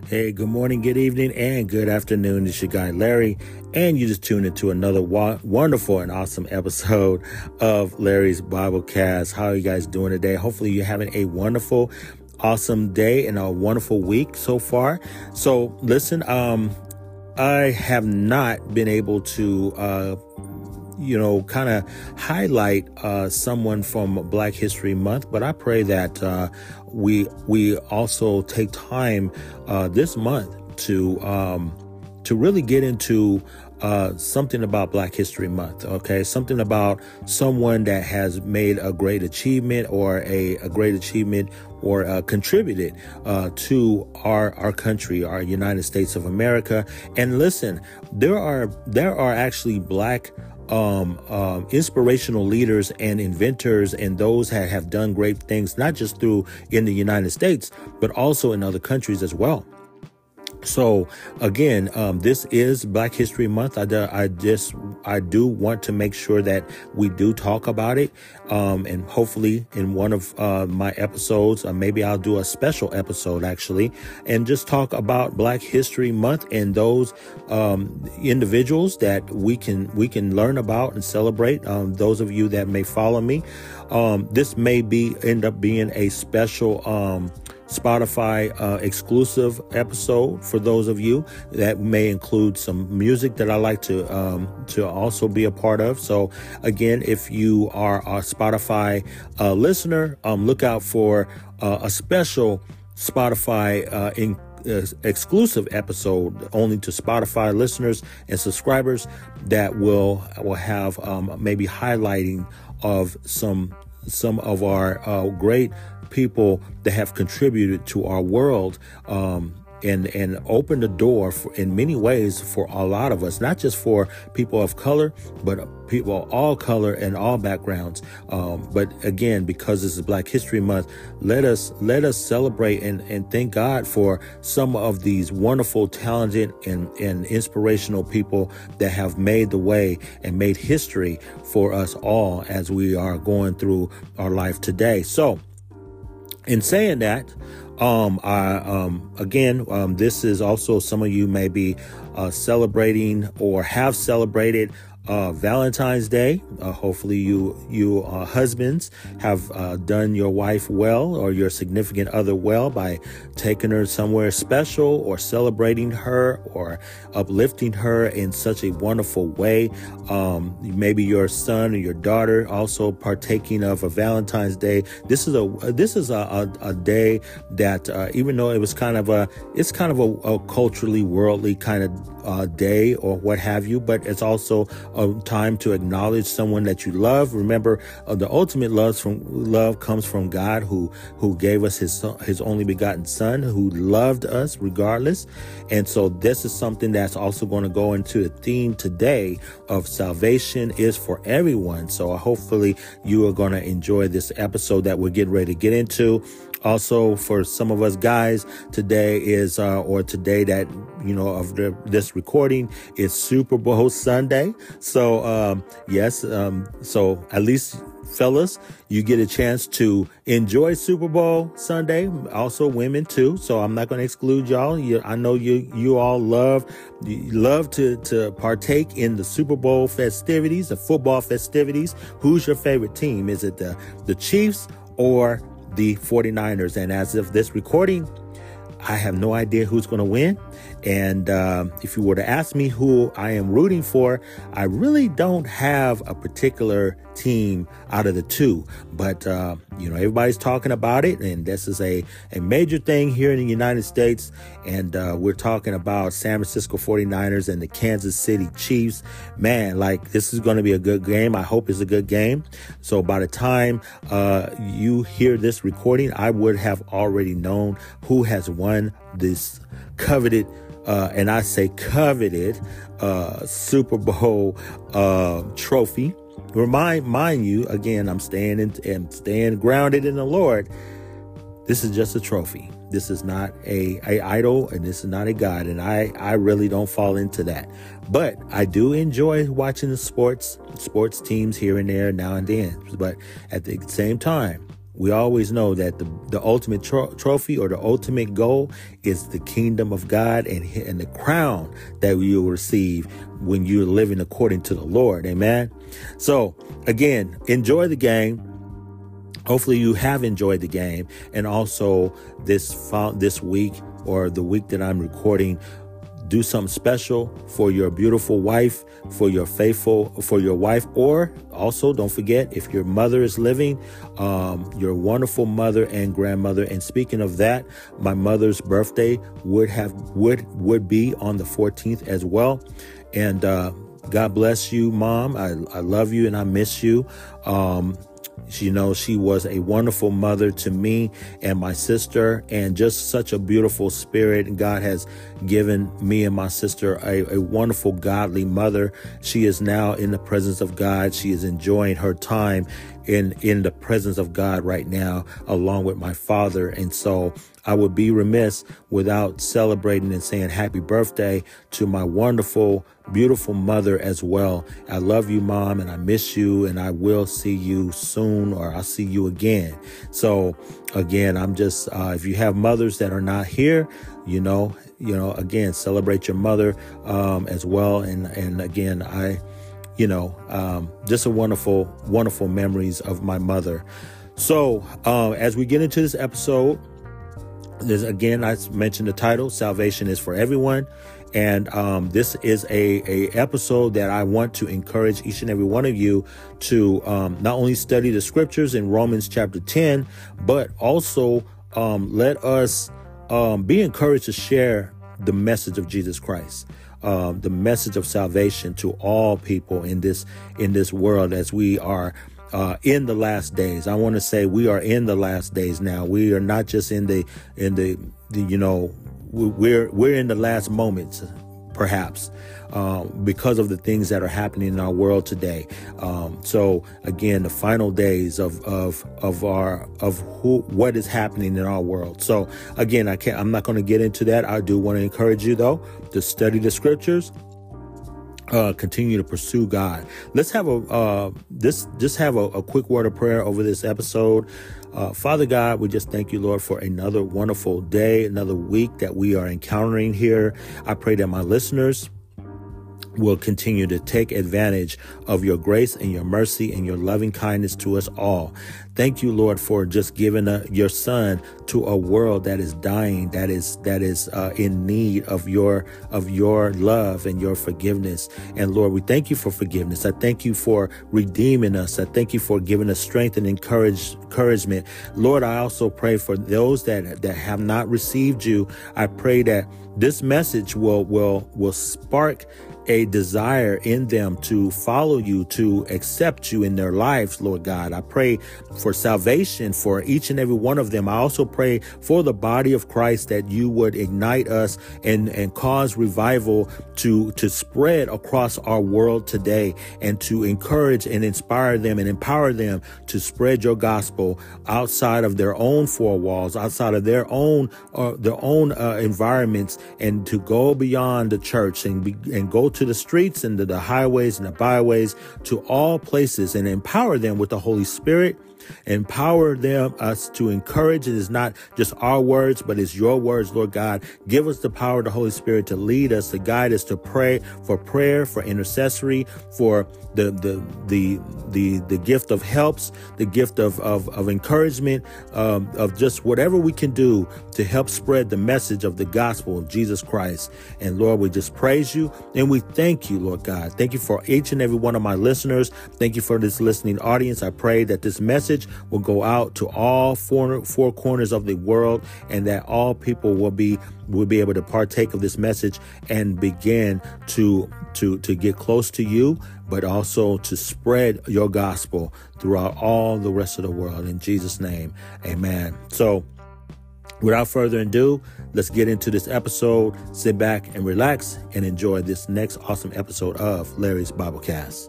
Hey, good morning, good evening, and good afternoon. It's your guy, Larry, and you just tuned into another wonderful and awesome episode of Larry's Biblecast. How are you guys doing today? Hopefully you're having a wonderful, awesome day and a wonderful week so far. So listen, I have not been able to, kind of highlight someone from Black History Month, but I pray that we also take time this month to really get into something about Black History Month. Okay, something about someone that has made a great achievement or a great achievement or contributed to our country, our United States of America. And listen, there are actually Black inspirational leaders and inventors and those that have done great things, not just in the United States, but also in other countries as well. So again, this is Black History Month. I do want to make sure that we do talk about it. And hopefully in one of my episodes, maybe I'll do a special episode actually, and just talk about Black History Month and those individuals that we can learn about and celebrate. Those of you that may follow me, this may end up being a special Spotify exclusive episode for those of you. That may include some music that I like to also be a part of. So again, if you are a Spotify listener, look out for a special Spotify exclusive episode only to Spotify listeners and subscribers that will have maybe highlighting of some of our great people that have contributed to our world and opened the door in many ways for a lot of us, not just for people of color, but people of all color and all backgrounds. But again, because this is Black History Month, let us celebrate and thank God for some of these wonderful, talented and inspirational people that have made the way and made history for us all as we are going through our life today. So in saying that, this is also, some of you may be celebrating or have celebrated Valentine's Day. Hopefully you husbands have done your wife well or your significant other well by taking her somewhere special or celebrating her or uplifting her in such a wonderful way. Maybe your son or your daughter also partaking of a Valentine's Day. This is a day that even though it's kind of a culturally worldly kind of day or what have you, but it's also a time to acknowledge someone that you love. Remember, the ultimate love comes from God, who gave us his only begotten Son, who loved us regardless. And so this is something that's also going to go into the theme today of salvation is for everyone. So hopefully you are going to enjoy this episode that we're getting ready to get into. Also, for some of us guys, today is, or today that, this recording is Super Bowl Sunday. So, yes. So at least fellas, you get a chance to enjoy Super Bowl Sunday. Also women too. So I'm not going to exclude y'all. I know you all love to partake in the Super Bowl festivities, the football festivities. Who's your favorite team? Is it the Chiefs or the 49ers? And as of this recording, I have no idea who's going to win. And if you were to ask me who I am rooting for, I really don't have a particular team out of the two. But, everybody's talking about it. And this is a major thing here in the United States. And we're talking about San Francisco 49ers and the Kansas City Chiefs. Man, this is going to be a good game. I hope it's a good game. So by the time you hear this recording, I would have already known who has won this coveted, and I say coveted, Super Bowl trophy. Mind you, again, I'm staying grounded in the Lord. This is just a trophy. This is not a idol, and this is not a God, and I really don't fall into that. But I do enjoy watching the sports teams here and there now and then. But at the same time, we always know that the ultimate trophy or the ultimate goal is the kingdom of God and the crown that you will receive when you're living according to the Lord. Amen. So again, enjoy the game. Hopefully you have enjoyed the game. And also this week or the week that I'm recording, do something special for your beautiful wife, for your wife, or also don't forget, if your mother is living, your wonderful mother and grandmother. And speaking of that, my mother's birthday would be on the 14th as well. And God bless you, Mom. I love you and I miss you. She was a wonderful mother to me and my sister, and just such a beautiful spirit. And God has given me and my sister a wonderful, godly mother. She is now in the presence of God. She is enjoying her time in the presence of God right now, along with my father. And so I would be remiss without celebrating and saying happy birthday to my wonderful, beautiful mother as well. I love you, Mom, and I miss you, and I will see you soon, or I'll see you again. So again, I'm just, if you have mothers that are not here, again, celebrate your mother, as well. And again, just a wonderful, wonderful memories of my mother. So, as we get into this episode, again, I mentioned the title, Salvation is for Everyone. And this is a episode that I want to encourage each and every one of you to not only study the scriptures in Romans chapter 10, but also let us be encouraged to share the message of Jesus Christ, the message of salvation to all people in this world, as we are in the last days. I want to say we are in the last days now. We are not just in the we're in the last moments, perhaps, because of the things that are happening in our world today. So again, the final days of what is happening in our world. So again, I'm not going to get into that. I do want to encourage you though to study the scriptures. Continue to pursue God. Let's have a quick word of prayer over this episode. Father God, we just thank you, Lord, for another wonderful day, another week that we are encountering here. I pray that my listeners will continue to take advantage of your grace and your mercy and your loving kindness to us all. Thank you, Lord, for just giving your son to a world that is dying, that is in need of your love and your forgiveness. And Lord, we thank you for forgiveness. I thank you for redeeming us. I thank you for giving us strength and encouragement. Lord, I also pray for those that have not received you. I pray that this message will spark a desire in them to follow you, to accept you in their lives, Lord God. I pray for salvation for each and every one of them. I also pray for the body of Christ, that you would ignite us and cause revival to spread across our world today, and to encourage and inspire them and empower them to spread your gospel outside of their own four walls, outside of their own environments, and to go beyond the church and go to the streets and to the highways and the byways, to all places, and empower them with the Holy Spirit. Empower us to encourage. It is not just our words, but it's your words, Lord God. Give us the power of the Holy Spirit to lead us, to guide us, to pray, for intercessory, for the gift of helps, the gift of encouragement, of just whatever we can do to help spread the message of the gospel of Jesus Christ. And Lord, we just praise you and we thank you, Lord God. Thank you for each and every one of my listeners. Thank you for this listening audience. I pray that this message will go out to all four corners of the world, and that all people will be able to partake of this message and begin to get close to you, but also to spread your gospel throughout all the rest of the world. In Jesus' name, amen. So without further ado, let's get into this episode. Sit back and relax and enjoy this next awesome episode of Larry's Biblecast.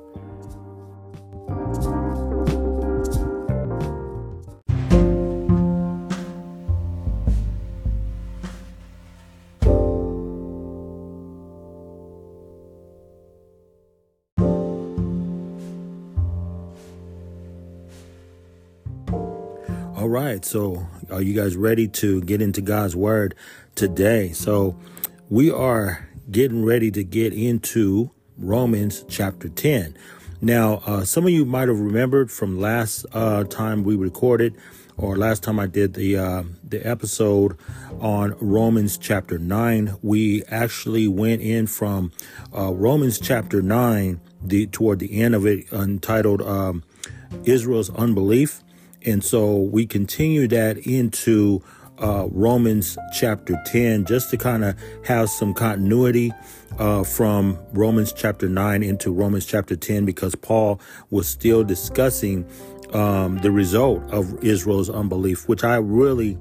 All right. So are you guys ready to get into God's word today? So we are getting ready to get into Romans chapter 10. Now, some of you might have remembered from last time we recorded, or last time I did the episode on Romans chapter 9. We actually went in from Romans chapter 9 toward the end of it, entitled Israel's Unbelief. And so we continue that into Romans chapter 10, just to kind of have some continuity from Romans chapter 9 into Romans chapter 10, because Paul was still discussing the result of Israel's unbelief, which I really,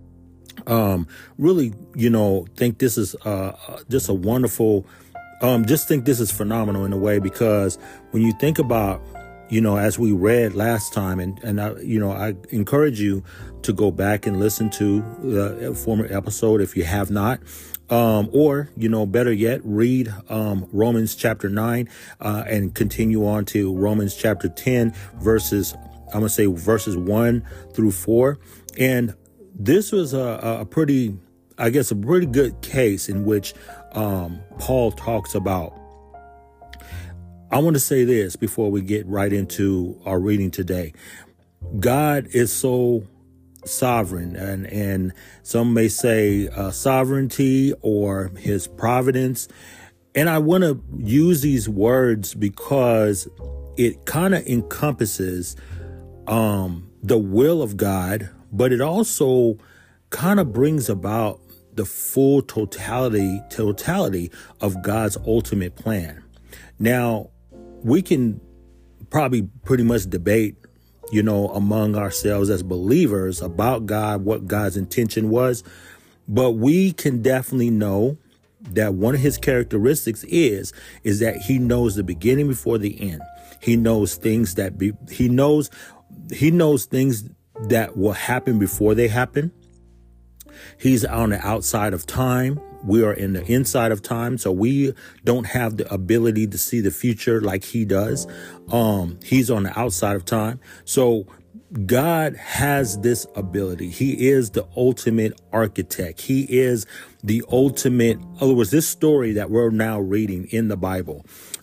think this is just a wonderful, just think this is phenomenal in a way, because when you think about, as we read last time, and I encourage you to go back and listen to the former episode if you have not, or, better yet, read Romans chapter 9 and continue on to Romans chapter 10, verses 1 through 4. And this was a pretty good case in which Paul talks about. I want to say this before we get right into our reading today. God is so sovereign, and some may say sovereignty or his providence. And I want to use these words because it kind of encompasses the will of God, but it also kind of brings about the full totality of God's ultimate plan. Now, we can probably pretty much debate, among ourselves as believers about God, what God's intention was. But we can definitely know that one of his characteristics is that he knows the beginning before the end. He knows things he knows things that will happen before they happen. He's on the outside of time. We are in the inside of time, so we don't have the ability to see the future like he does. He's on the outside of time. So God has this ability. He is the ultimate architect. He is the ultimate. In other words, this story that we're now reading in the Bible,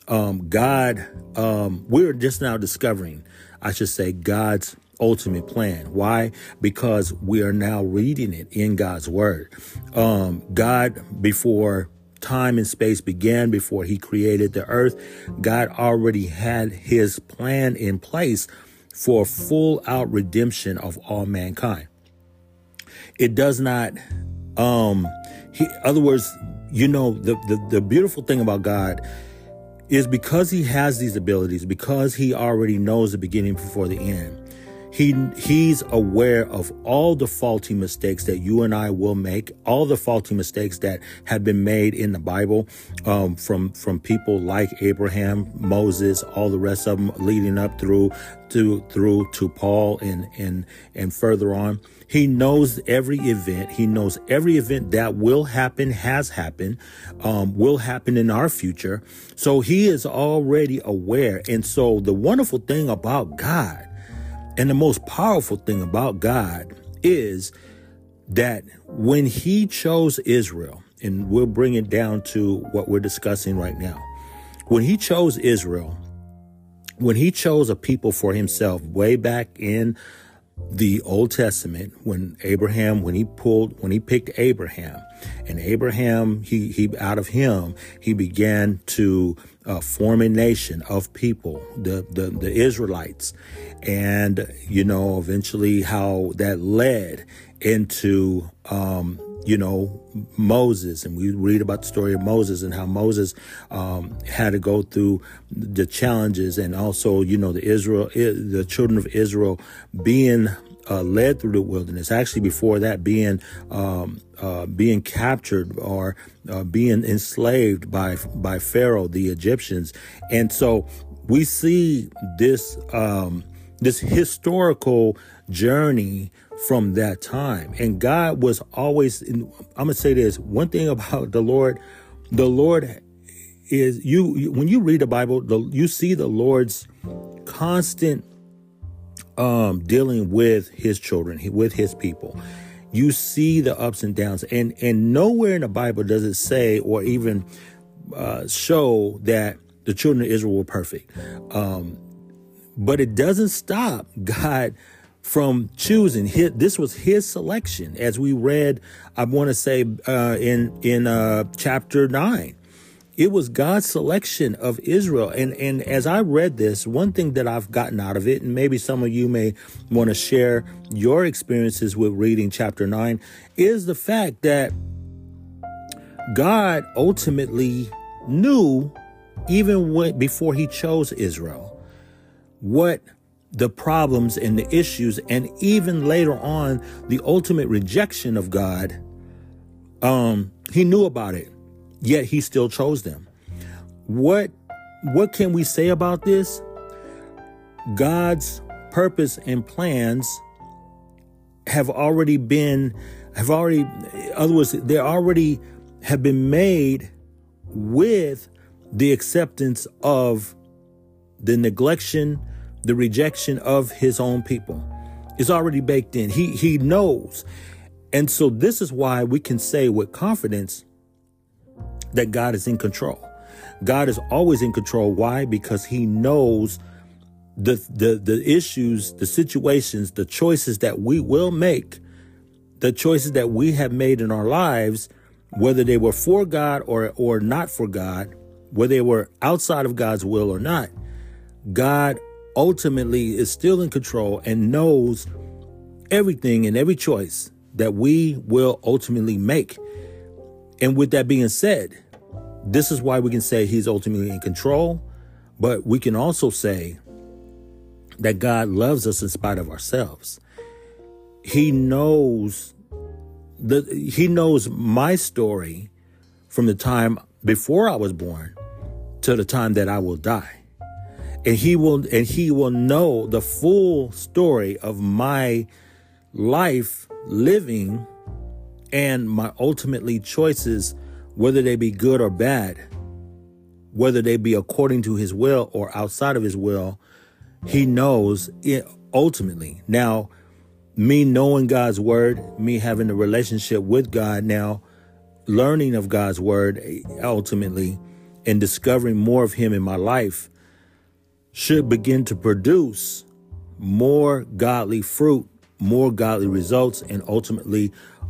we're just now discovering, I should say, God's ultimate plan. Why? Because we are now reading it in God's word. God, before time and space began, before he created the earth, God already had his plan in place for full out redemption of all mankind. It does not, other words, the beautiful thing about God is because he has these abilities, because he already knows the beginning before the end. He's aware of all the faulty mistakes that you and I will make, all the faulty mistakes that have been made in the Bible, from people like Abraham, Moses, all the rest of them, leading up through to Paul and further on. He knows every event. He knows every event that will happen, has happened, will happen in our future. So he is already aware. And so the wonderful thing about God, and the most powerful thing about God, is that when he chose Israel, and we'll bring it down to what we're discussing right now, when he chose Israel, when he chose a people for himself way back in the Old Testament, when he picked Abraham, and Abraham, he out of him, he began to form a nation of people, the Israelites. And, eventually how that led into, Moses. And we read about the story of Moses and how Moses had to go through the challenges, and also, the children of Israel being led through the wilderness. Actually, before that, being captured or being enslaved by Pharaoh, the Egyptians. And so we see this historical journey from that time. And God was always, I'm going to say this, one thing about the Lord is when you read the Bible, you see the Lord's constant dealing with his children, with his people. You see the ups and downs, and nowhere in the Bible does it say or even show that the children of Israel were perfect. But it doesn't stop God from choosing. This was his selection, as we read, I want to say in chapter 9. It was God's selection of Israel. And as I read this, one thing that I've gotten out of it, and maybe some of you may want to share your experiences with reading chapter 9, is the fact that God ultimately knew, even before he chose Israel, what the problems and the issues, and even later on, the ultimate rejection of God, he knew about it, yet he still chose them. What can we say about this? God's purpose and plans have already, in other words, they already have been made with the acceptance of the neglection, the rejection of his own people. It's already baked in. He knows. And so this is why we can say with confidence that God is in control. God is always in control. Why? Because he knows the issues, the situations, the choices that we will make, the choices that we have made in our lives, whether they were for God or not for God, whether they were outside of God's will or not. God ultimately is still in control and knows everything and every choice that we will ultimately make. And with that being said, this is why we can say he's ultimately in control, but we can also say that God loves us in spite of ourselves. He knows my story from the time before I was born to the time that I will die. And he will know the full story of my life living and my ultimately choices, whether they be good or bad, whether they be according to his will or outside of his will. He knows it ultimately. Now, me knowing God's word, me having a relationship with God now, learning of God's word ultimately, and discovering more of him in my life should begin to produce more godly fruit, more godly results, and ultimately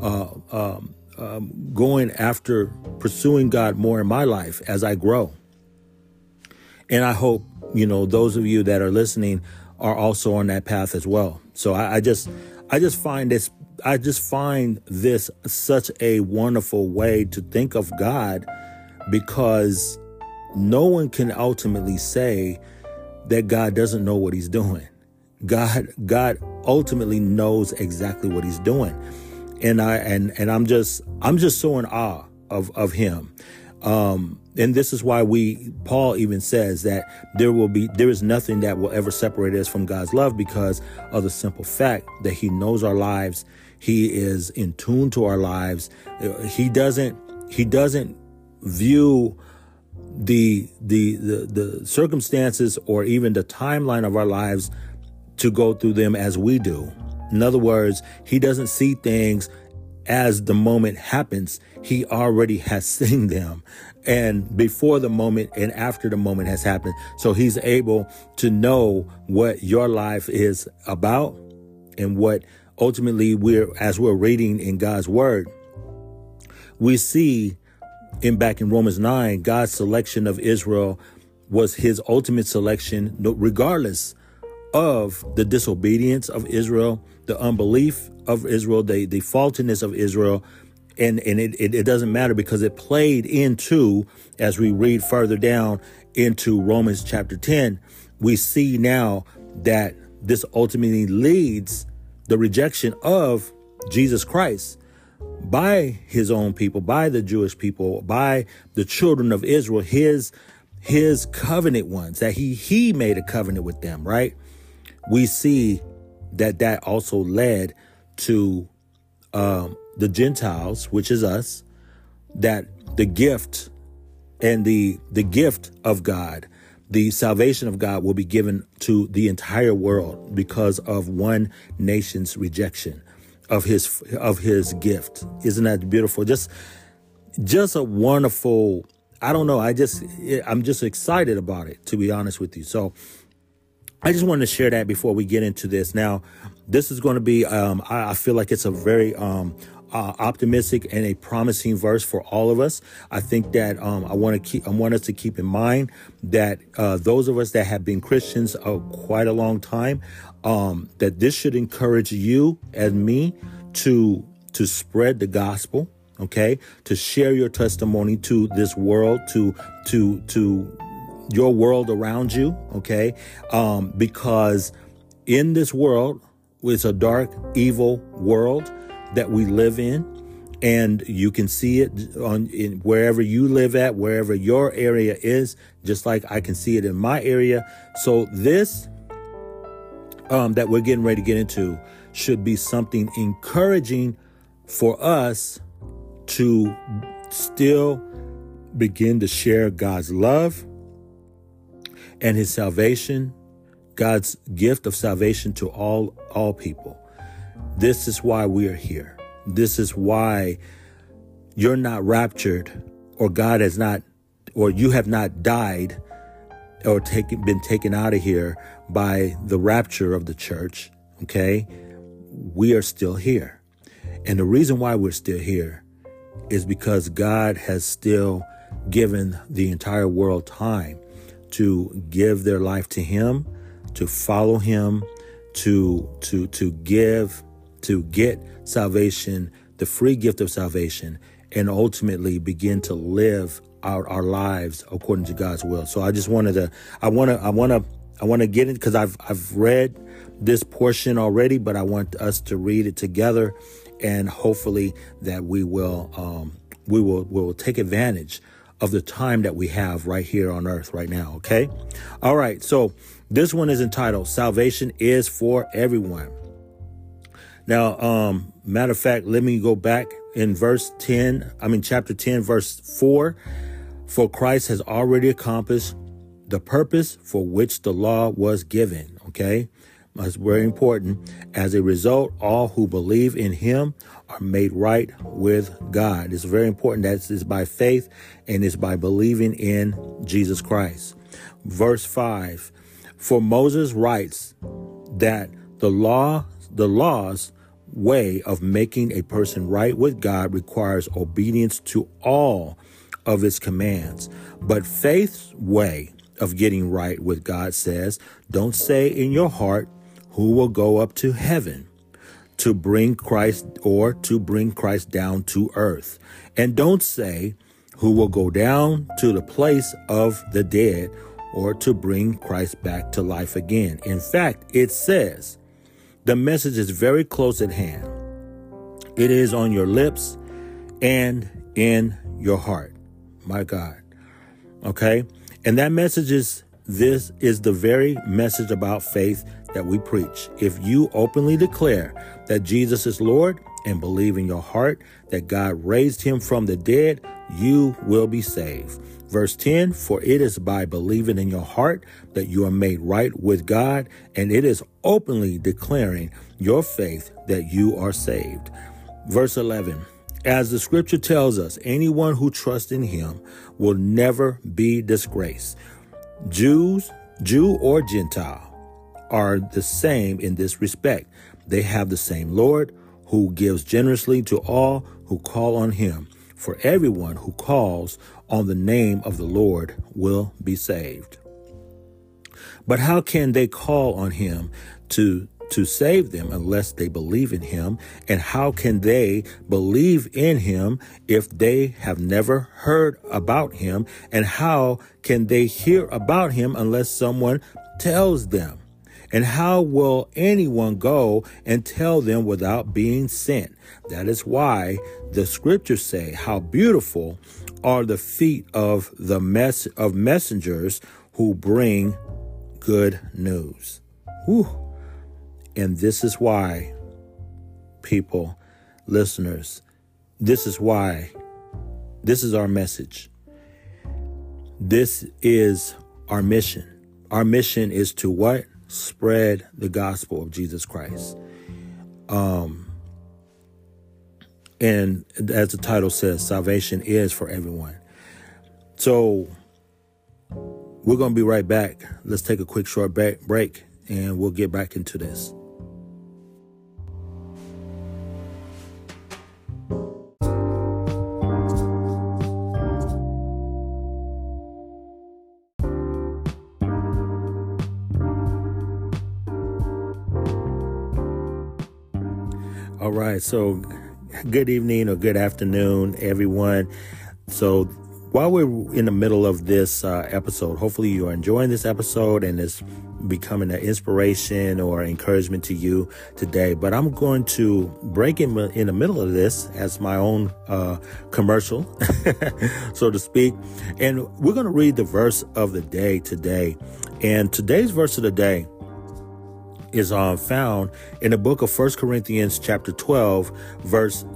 going after pursuing God more in my life as I grow. And I hope, those of you that are listening are also on that path as well. So I just find this such a wonderful way to think of God, because no one can ultimately say that God doesn't know what he's doing. God ultimately knows exactly what he's doing. And I'm just so in awe of him. And this is why Paul even says that there is nothing that will ever separate us from God's love, because of the simple fact that he knows our lives. He is in tune to our lives. He doesn't view the circumstances or even the timeline of our lives to go through them as we do. In other words, he doesn't see things as the moment happens. He already has seen them, and before the moment and after the moment has happened. So he's able to know what your life is about, and what ultimately as we're reading in God's word, we see back in Romans 9, God's selection of Israel was his ultimate selection, regardless of the disobedience of Israel, the unbelief of Israel, the faultiness of Israel. And it doesn't matter, because it played into, as we read further down into Romans chapter 10, we see now that this ultimately leads the rejection of Jesus Christ by his own people, by the Jewish people, by the children of Israel, his covenant ones, that he made a covenant with them, right? We see that also led to the Gentiles, which is us, that the gift and the gift of God, the salvation of God will be given to the entire world because of one nation's rejection of his gift. Isn't that beautiful? Just a wonderful, I don't know. I'm just excited about it, to be honest with you. So I just wanted to share that before we get into this. Now, this is going to be, I feel like it's a very optimistic and a promising verse for all of us. I think that I want us to keep in mind that those of us that have been Christians quite a long time, that this should encourage you and me to spread the gospel. Okay, to share your testimony to this world, to your world around you. Okay, because in this world, it's a dark, evil world that we live in, and you can see it in wherever you live at, wherever your area is, just like I can see it in my area. So this that we're getting ready to get into should be something encouraging for us to still begin to share God's love and his salvation, God's gift of salvation to all people. This is why we are here. This is why you're not raptured, or God has not, or you have not died or been taken out of here by the rapture of the church. Okay. We are still here. And the reason why we're still here is because God has still given the entire world time to give their life to him, to follow him, to get salvation, the free gift of salvation, and ultimately begin to live out our lives according to God's will. So I just wanted to, I want to get it because I've read this portion already, but I want us to read it together, and hopefully that we will take advantage of the time that we have right here on earth right now. Okay. All right. So this one is entitled "Salvation is for Everyone." Now, matter of fact, let me go back in chapter 10, verse 4. For Christ has already accomplished the purpose for which the law was given. Okay. That's very important. As a result, all who believe in him are made right with God. It's very important. That is by faith, and it's by believing in Jesus Christ. Verse 5, for Moses writes that the law's way of making a person right with God requires obedience to all of its commands. But faith's way of getting right with God says, don't say in your heart, who will go up to heaven to bring Christ down to earth? And don't say, who will go down to the place of the dead, or to bring Christ back to life again. In fact, it says the message is very close at hand. It is on your lips and in your heart. My God. Okay. And that message this is the very message about faith that we preach. If you openly declare that Jesus is Lord and believe in your heart that God raised him from the dead, you will be saved. Verse 10, for it is by believing in your heart that you are made right with God, and it is openly declaring your faith that you are saved. Verse 11, as the scripture tells us, anyone who trusts in him will never be disgraced. Jew or Gentile are the same in this respect. They have the same Lord who gives generously to all who call on him. For everyone who calls on the name of the Lord will be saved. But how can they call on him to save them unless they believe in him? And how can they believe in him if they have never heard about him? And how can they hear about him unless someone tells them? And how will anyone go and tell them without being sent? That is why the scriptures say, how beautiful are the feet of the messengers who bring good news. Whew. And this is why, people, listeners, this is why, this is our message. This is our mission. Our mission is to what? Spread the gospel of Jesus Christ. And as the title says, salvation is for everyone. So we're going to be right back. Let's take a quick short break and we'll get back into this. All right. So good evening or good afternoon, everyone. So while we're in the middle of this episode, hopefully you're enjoying this episode and it's becoming an inspiration or encouragement to you today. But I'm going to break in the middle of this as my own commercial, so to speak. And we're going to read the verse of the day today. And today's verse of the day is found in the book of 1 Corinthians chapter 12, verse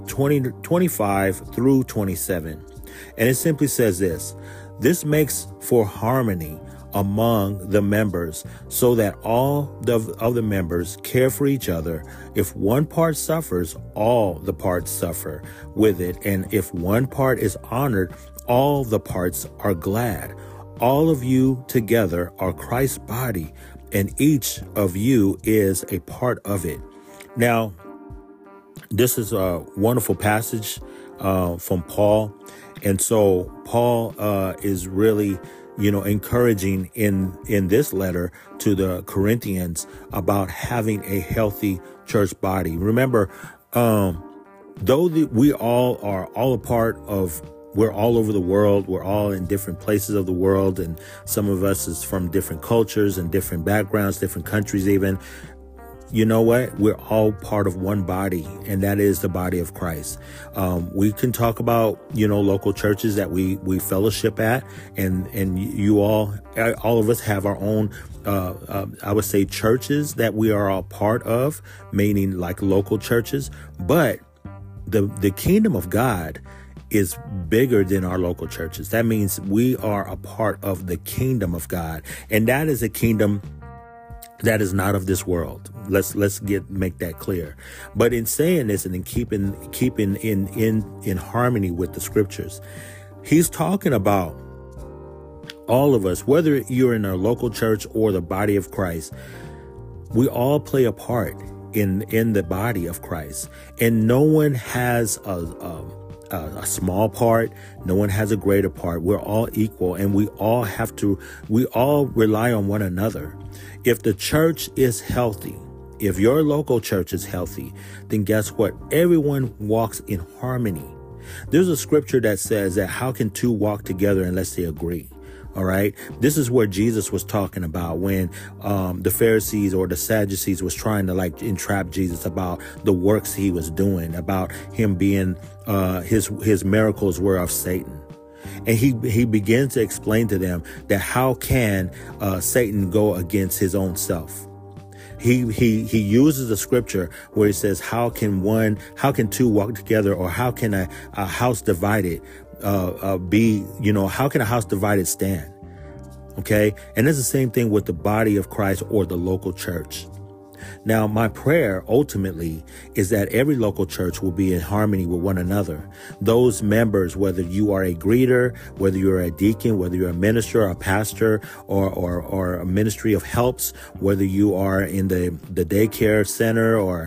25 through 27. And it simply says this makes for harmony among the members so that all of the members care for each other. If one part suffers, all the parts suffer with it. And if one part is honored, all the parts are glad. All of you together are Christ's body, and each of you is a part of it. Now, this is a wonderful passage from Paul. And so Paul is really, encouraging in this letter to the Corinthians about having a healthy church body. Remember, though we all are all a part of, we're all over the world. We're all in different places of the world. And some of us is from different cultures and different backgrounds, different countries even. You know what? We're all part of one body, and that is the body of Christ. We can talk about, local churches that we fellowship at, and you all of us have our own, I would say, churches that we are all part of, meaning like local churches. But the kingdom of God is bigger than our local churches. That means we are a part of the kingdom of God, and that is a kingdom that is not of this world. Let's make that clear. But in saying this and in keeping in harmony with the scriptures, he's talking about all of us, whether you're in a local church or the body of Christ. We all play a part in the body of Christ, and no one has a small part. No one has a greater part. We're all equal, and we all rely on one another. If the church is healthy, if your local church is healthy, then guess what? Everyone walks in harmony. There's a scripture that says that how can two walk together unless they agree? All right. This is where Jesus was talking about when the Pharisees or the Sadducees was trying to entrap Jesus about the works he was doing, about him being his miracles were of Satan. And he begins to explain to them that how can Satan go against his own self? He uses a scripture where he says, how can two walk together, or how can a house divided how can a house divided stand? Okay. And it's the same thing with the body of Christ or the local church. Now, my prayer ultimately is that every local church will be in harmony with one another. Those members, whether you are a greeter, whether you're a deacon, whether you're a minister, a pastor, or a ministry of helps, whether you are in the daycare center or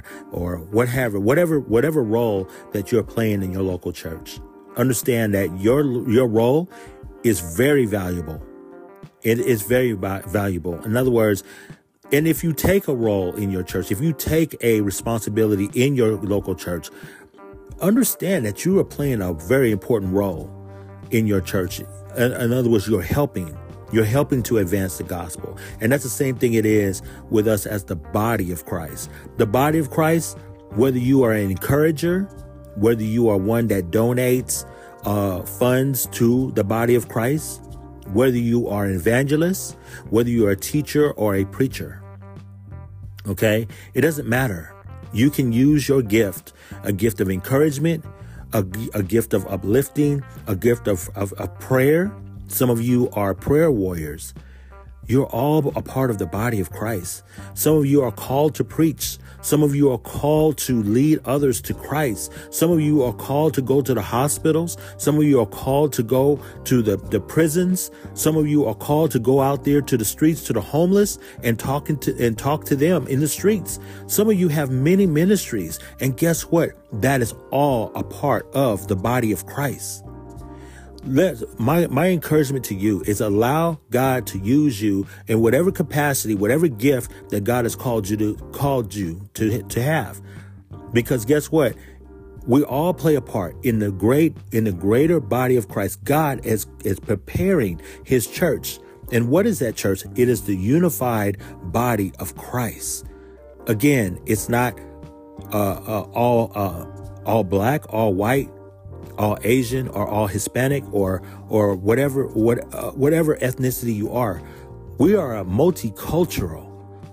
whatever role that you're playing in your local church. Understand that your role is very valuable. It is very valuable. In other words, and if you take a role in your church, if you take a responsibility in your local church, understand that you are playing a very important role in your church. In other words, you're helping to advance the gospel. And that's the same thing it is with us as the body of Christ. The body of Christ, whether you are an encourager, whether you are one that donates funds to the body of Christ, whether you are an evangelist, whether you are a teacher or a preacher. Okay? It doesn't matter. You can use your gift, a gift of encouragement, a gift of uplifting, a gift of prayer. Some of you are prayer warriors. You're all a part of the body of Christ. Some of you are called to preach. Some of you are called to lead others to Christ. Some of you are called to go to the hospitals. Some of you are called to go to the prisons. Some of you are called to go out there to the streets, to the homeless, and talk to them in the streets. Some of you have many ministries. And guess what? That is all a part of the body of Christ. My encouragement to you is allow God to use you in whatever capacity, whatever gift that God has called you to have. Because guess what? We all play a part in the greater body of Christ. God is preparing his church. And what is that church? It is the unified body of Christ. Again, it's not all black, all white, all Asian, or all Hispanic, or whatever ethnicity you are. We are a multicultural,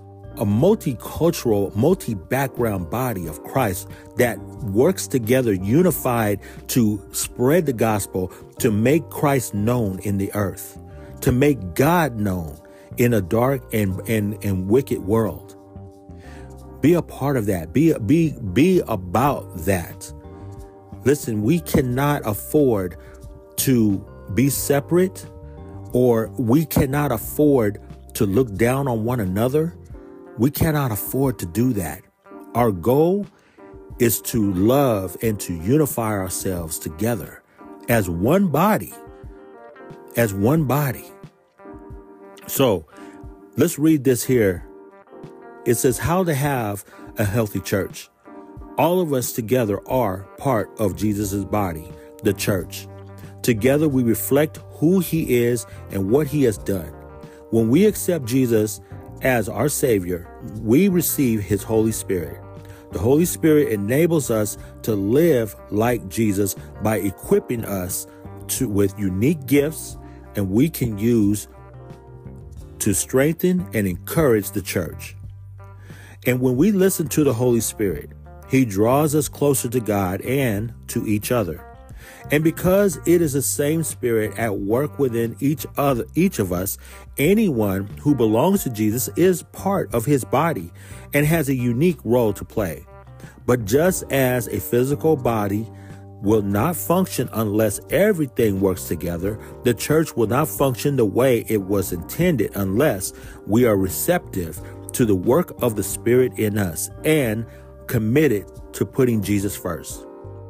multi-background body of Christ that works together, unified, to spread the gospel, to make Christ known in the earth, to make God known in a dark and wicked world. Be a part of that. Be about that. Listen, we cannot afford to be separate, or we cannot afford to look down on one another. We cannot afford to do that. Our goal is to love and to unify ourselves together as one body, So let's read this here. It says how to have a healthy church. All of us together are part of Jesus' body, the church. Together we reflect who he is and what he has done. When we accept Jesus as our Savior, we receive his Holy Spirit. The Holy Spirit enables us to live like Jesus by equipping us with unique gifts, and we can use to strengthen and encourage the church. And when we listen to the Holy Spirit, he draws us closer to God and to each other. And because it is the same Spirit at work within each of us, anyone who belongs to Jesus is part of his body and has a unique role to play. But just as a physical body will not function unless everything works together, the church will not function the way it was intended unless we are receptive to the work of the Spirit in us and committed to putting Jesus first.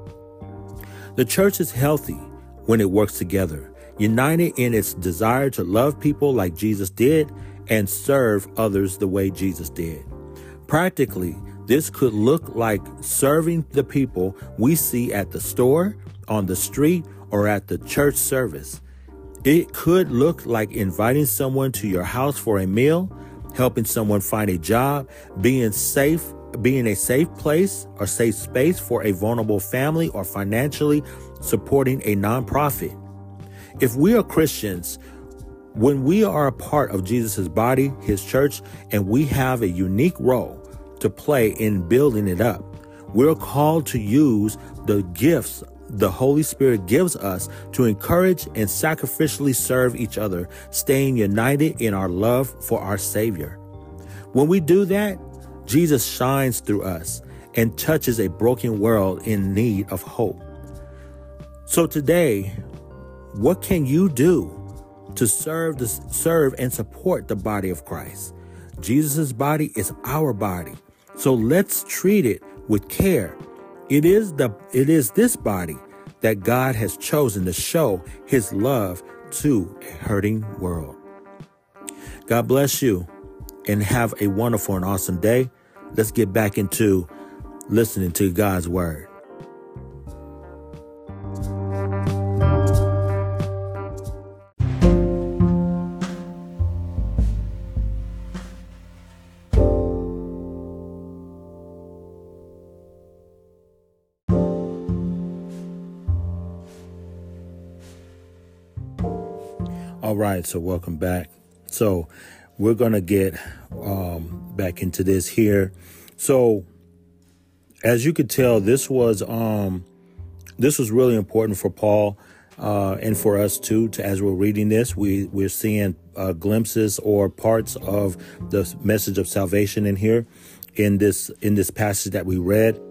The church is healthy when it works together, united in its desire to love people like Jesus did and serve others the way Jesus did. Practically, this could look like serving the people we see at the store, on the street, or at the church service. It could look like inviting someone to your house for a meal, helping someone find a job, being a safe place or safe space for a vulnerable family, or financially supporting a nonprofit. If we are Christians, when we are a part of Jesus' body, his church, and we have a unique role to play in building it up, we're called to use the gifts the Holy Spirit gives us to encourage and sacrificially serve each other, staying united in our love for our Savior. When we do that, Jesus shines through us and touches a broken world in need of hope. So today, what can you do to serve and support the body of Christ? Jesus' body is our body, so let's treat it with care. It is this body that God has chosen to show his love to a hurting world. God bless you and have a wonderful and awesome day. Let's get back into listening to God's word. All right, so welcome back. So we're going to get back into this here. So as you could tell, this was really important for Paul. And for us too, as we're reading this, we're seeing glimpses or parts of the message of salvation in here, in this passage that we read.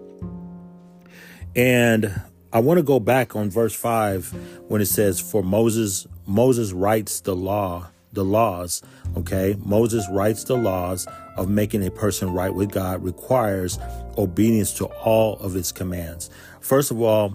And I want to go back on verse 5 when it says, for Moses writes the laws. Okay. Moses writes the laws of making a person right with God, requires obedience to all of its commands. First of all,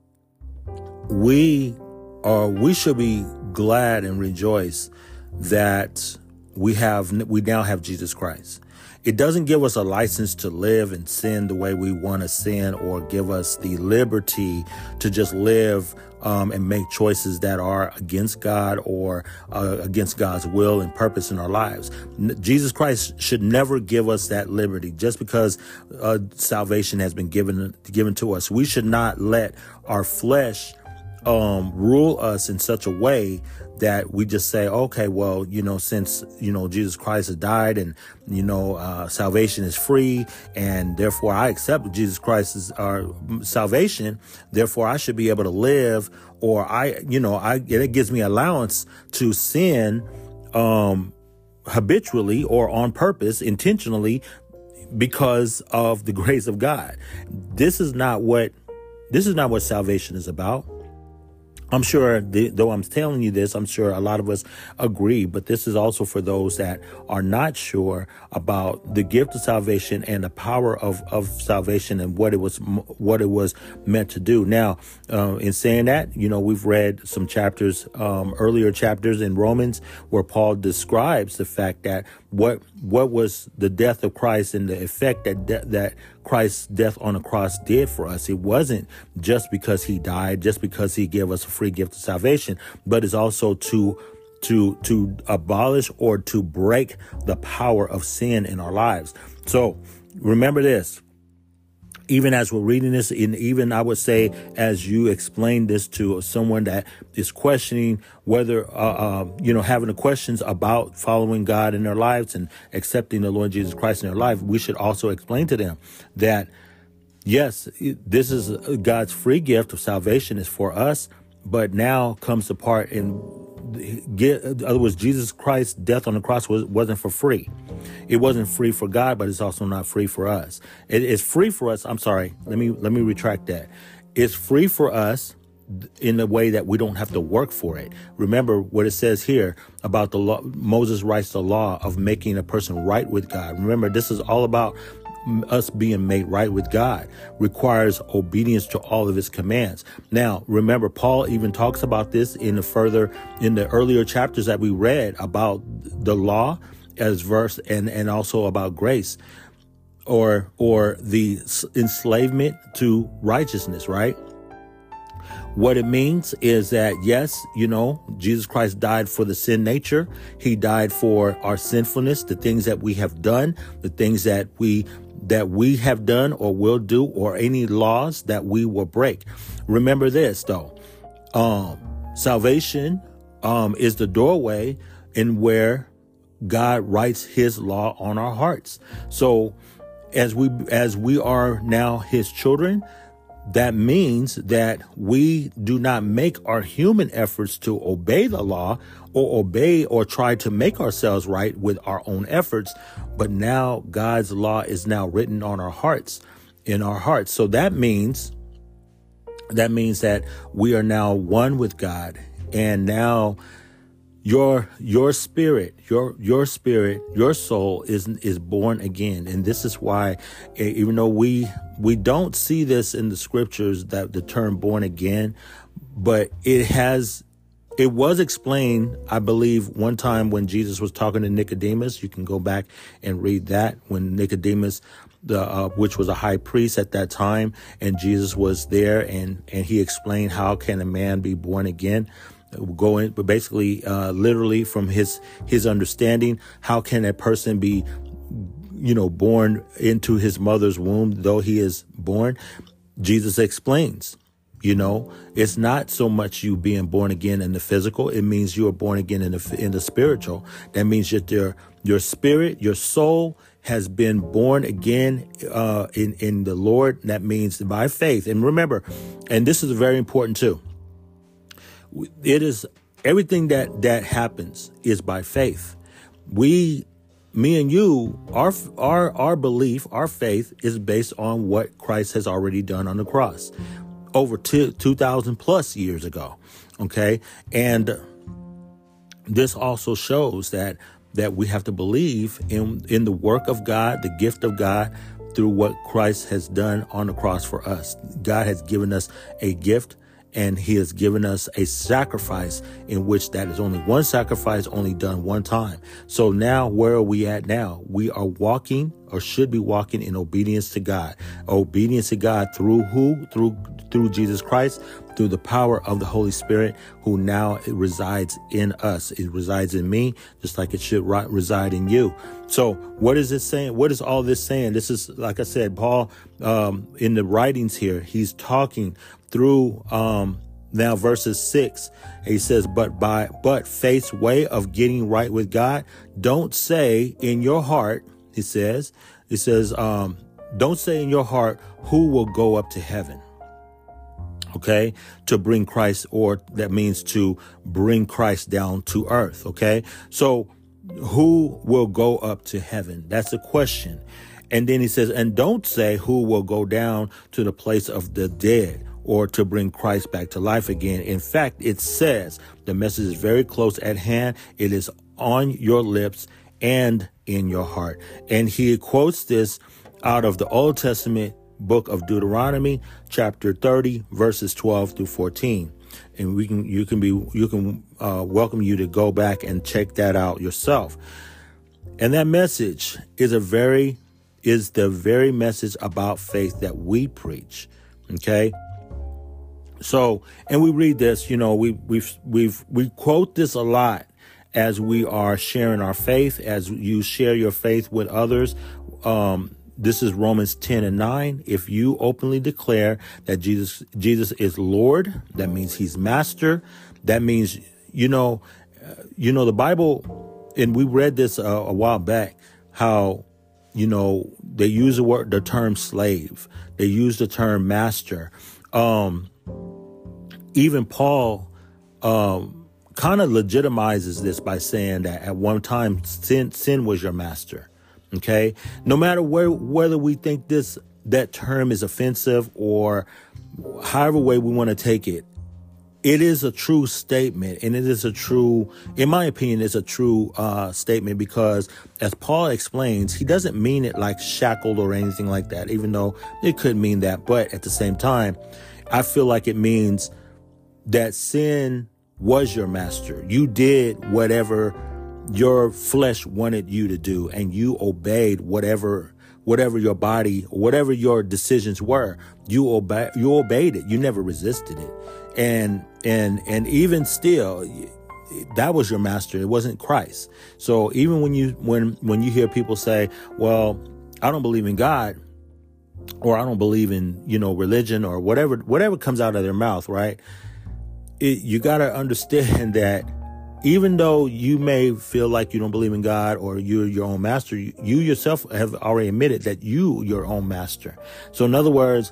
we should be glad and rejoice that we now have Jesus Christ. It doesn't give us a license to live and sin the way we want to sin, or give us the liberty to just live and make choices that are against God or against God's will and purpose in our lives. Jesus Christ should never give us that liberty just because salvation has been given to us. We should not let our flesh rule us in such a way that we just say, okay, well, since, Jesus Christ has died and, salvation is free, and therefore I accept Jesus Christ's salvation. Therefore I should be able to live, or it gives me allowance to sin, habitually or on purpose, intentionally, because of the grace of God. This is not what salvation is about. I'm sure, though I'm telling you this, I'm sure a lot of us agree, but this is also for those that are not sure about the gift of salvation and the power of salvation and what it was meant to do. Now, in saying that, we've read some chapters, earlier chapters in Romans, where Paul describes the fact that what was the death of Christ and the effect that Christ's death on the cross did for us. It wasn't just because he died, just because he gave us a free gift of salvation, but it's also to abolish or to break the power of sin in our lives. So remember this. Even as we're reading this, and even I would say, as you explain this to someone that is questioning whether, having the questions about following God in their lives and accepting the Lord Jesus Christ in their life, we should also explain to them that, yes, this is God's free gift of salvation is for us, but now comes the part in other words, Jesus Christ's death on the cross wasn't for free. It wasn't free for God, but it's also not free for us. It is free for us. I'm sorry. Let me retract that. It's free for us in a way that we don't have to work for it. Remember what it says here about the law. Moses writes the law of making a person right with God. Remember, this is all about us being made right with God, requires obedience to all of his commands. Now, remember, Paul even talks about this in the earlier chapters that we read about the law as verse and also about grace or the enslavement to righteousness, right? What it means is that, yes, Jesus Christ died for the sin nature. He died for our sinfulness, the things that we have done, the things that we have done or will do, or any laws that we will break. Remember this, though. Salvation is the doorway in where God writes his law on our hearts. So as we are now his children, that means that we do not make our human efforts to obey the law or try to make ourselves right with our own efforts. But now God's law is now written on our hearts, in our hearts. So that means that we are now one with God. And now your spirit, your soul is born again. And this is why, even though we don't see this in the scriptures, that the term born again, but it was explained, I believe, one time when Jesus was talking to Nicodemus. You can go back and read that, when Nicodemus, which was a high priest at that time, and Jesus was there, and he explained, how can a man be born again? But basically, literally from his understanding, how can a person be, born into his mother's womb, though he is born? Jesus explains, it's not so much you being born again in the physical. It means you are born again in the spiritual. That means that your spirit, your soul has been born again in the Lord. That means by faith. And remember, and this is very important too. It is everything that happens is by faith. Me and you, our belief, our faith is based on what Christ has already done on the cross over 2,000 plus years ago. Okay. And this also shows that we have to believe in the work of God, the gift of God, through what Christ has done on the cross for us. God has given us a gift, and he has given us a sacrifice, in which that is only one sacrifice, only done one time. So now, where are we at now? We are walking, or should be walking, in obedience to God. Obedience to God through who? Through Jesus Christ, through the power of the Holy Spirit, who now resides in us. It resides in me, just like it should reside in you. So what is it saying? What is all this saying? This is, like I said, Paul, in the writings here, he's talking through now verses 6. He says, but faith's way of getting right with God, don't say in your heart, it says, don't say in your heart, who will go up to heaven? Okay, to bring Christ, or that means to bring Christ down to earth. Okay, so who will go up to heaven? That's the question. And then he says, and don't say who will go down to the place of the dead, or to bring Christ back to life again. In fact, it says the message is very close at hand. It is on your lips and in your heart. And he quotes this out of the Old Testament book of Deuteronomy, chapter 30, verses 12 through 14. And welcome you to go back and check that out yourself. And that message is the very message about faith that we preach. Okay. So, and we read this, we quote this a lot as we are sharing our faith, as you share your faith with others. This is Romans 10:9. If you openly declare that Jesus is Lord, that means he's master. That means, the Bible, and we read this a while back, how, they use the term slave. They use the term master. Even Paul, kind of legitimizes this by saying that at one time sin was your master. Okay, no matter whether we think that term is offensive or however way we want to take it, it is a true statement, and it is in my opinion, it's a true statement, because as Paul explains, he doesn't mean it like shackled or anything like that, even though it could mean that. But at the same time, I feel like it means that sin was your master. You did whatever your flesh wanted you to do, and you obeyed whatever your body, whatever your decisions were. You obeyed it. You never resisted it. And even still, that was your master. It wasn't Christ. So even when you hear people say, well, I don't believe in God, or I don't believe in, religion, or whatever comes out of their mouth, right? You got to understand that even though you may feel like you don't believe in God, or you're your own master, you yourself have already admitted that you're your own master. So in other words,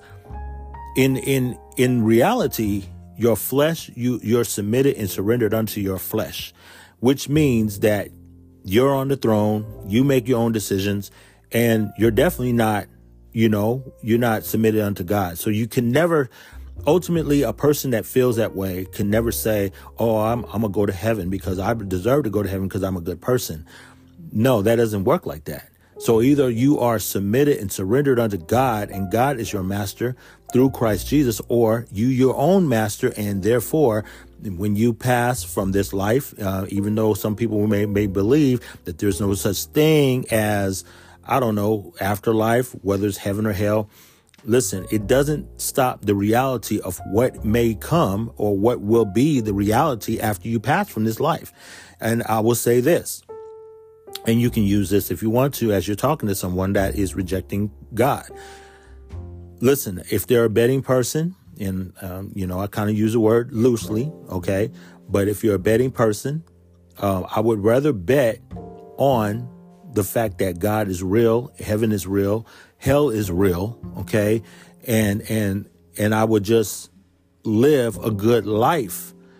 in reality, your flesh, you're submitted and surrendered unto your flesh, which means that you're on the throne, you make your own decisions, and you're definitely not, you're not submitted unto God. So you can never, ultimately, a person that feels that way can never say, oh, I'm going to go to heaven because I deserve to go to heaven because I'm a good person. No, that doesn't work like that. So either you are submitted and surrendered unto God, and God is your master through Christ Jesus, or you your own master, and therefore, when you pass from this life, even though some people may believe that there's no such thing as, afterlife, whether it's heaven or hell, listen, it doesn't stop the reality of what may come, or what will be the reality after you pass from this life. And I will say this, and you can use this if you want to, as you're talking to someone that is rejecting God. Listen, if they're a betting person, and, I kind of use the word loosely, okay? But if you're a betting person, I would rather bet on the fact that God is real, heaven is real, hell is real, okay? And I would just live a good life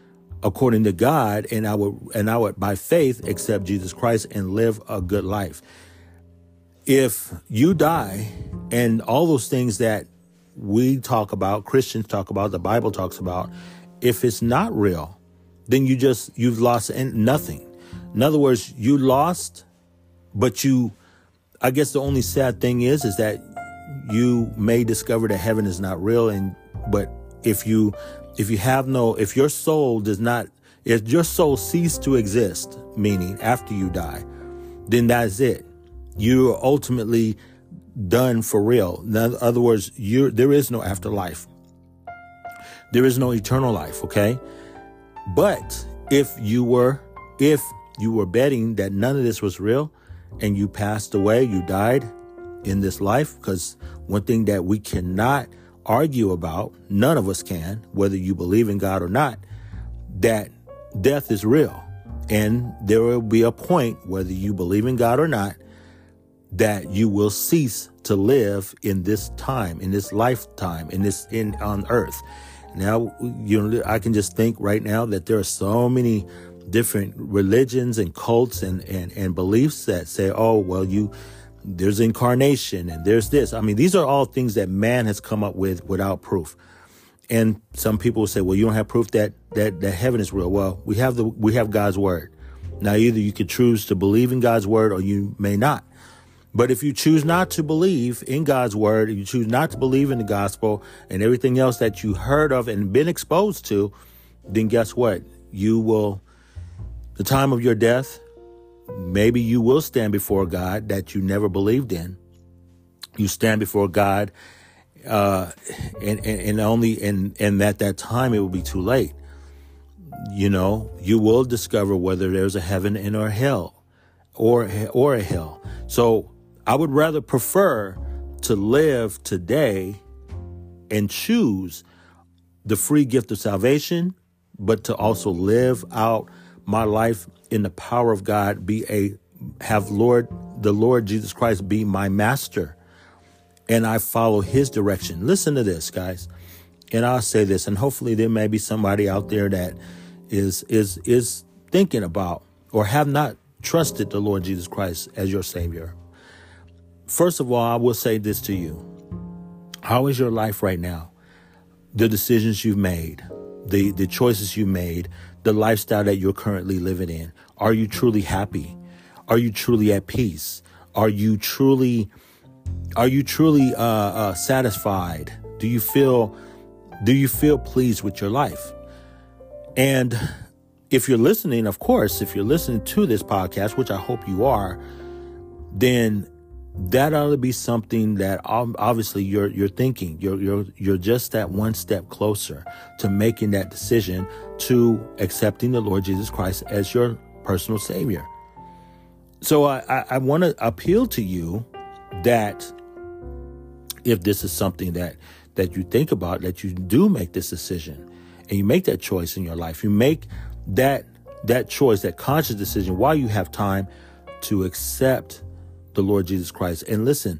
according to God, and I would by faith accept Jesus Christ and live a good life. If you die and all those things that we talk about, Christians talk about, the Bible talks about, if it's not real, then you've lost nothing. In other words, you lost, but I guess the only sad thing is that you may discover that heaven is not real. But if your soul ceased to exist, meaning after you die, then that's it. You're ultimately done for real. In other words, there is no afterlife. There is no eternal life. Okay. But if you were betting that none of this was real and you passed away, you died in this life, because one thing that we cannot argue about, none of us can, whether you believe in God or not, that death is real. And there will be a point, whether you believe in God or not, that you will cease to live in this time, in this lifetime, on earth. Now, I can just think right now that there are so many different religions and cults and beliefs that say, oh, well, there's incarnation and there's this. I mean, these are all things that man has come up with without proof. And some people will say, well, you don't have proof that heaven is real. Well, we have God's word. Now, either you could choose to believe in God's word or you may not. But if you choose not to believe in God's word, you choose not to believe in the gospel and everything else that you heard of and been exposed to, then guess what? The time of your death, maybe you will stand before God that you never believed in. You stand before God, and at that time it will be too late. You will discover whether there's a heaven and or hell, or a hell. So I would rather prefer to live today and choose the free gift of salvation, but to also live out my life in the power of God, have the Lord Jesus Christ be my master, and I follow his direction. Listen to this, guys. And I'll say this, and hopefully there may be somebody out there that is thinking about or have not trusted the Lord Jesus Christ as your Savior. First of all, I will say this to you. How is your life right now? The decisions you've made, the choices you made, the lifestyle that you're currently living in. Are you truly happy? Are you truly at peace? Are you truly satisfied? Do you feel pleased with your life? And if you're listening, of course, if you're listening to this podcast, which I hope you are, then that ought to be something that obviously you're thinking. You're just that one step closer to making that decision to accepting the Lord Jesus Christ as your personal Savior. So I want to appeal to you that if this is something that you think about, that you do make this decision and you make that choice in your life, you make that choice, that conscious decision while you have time to accept the Lord Jesus Christ. And listen,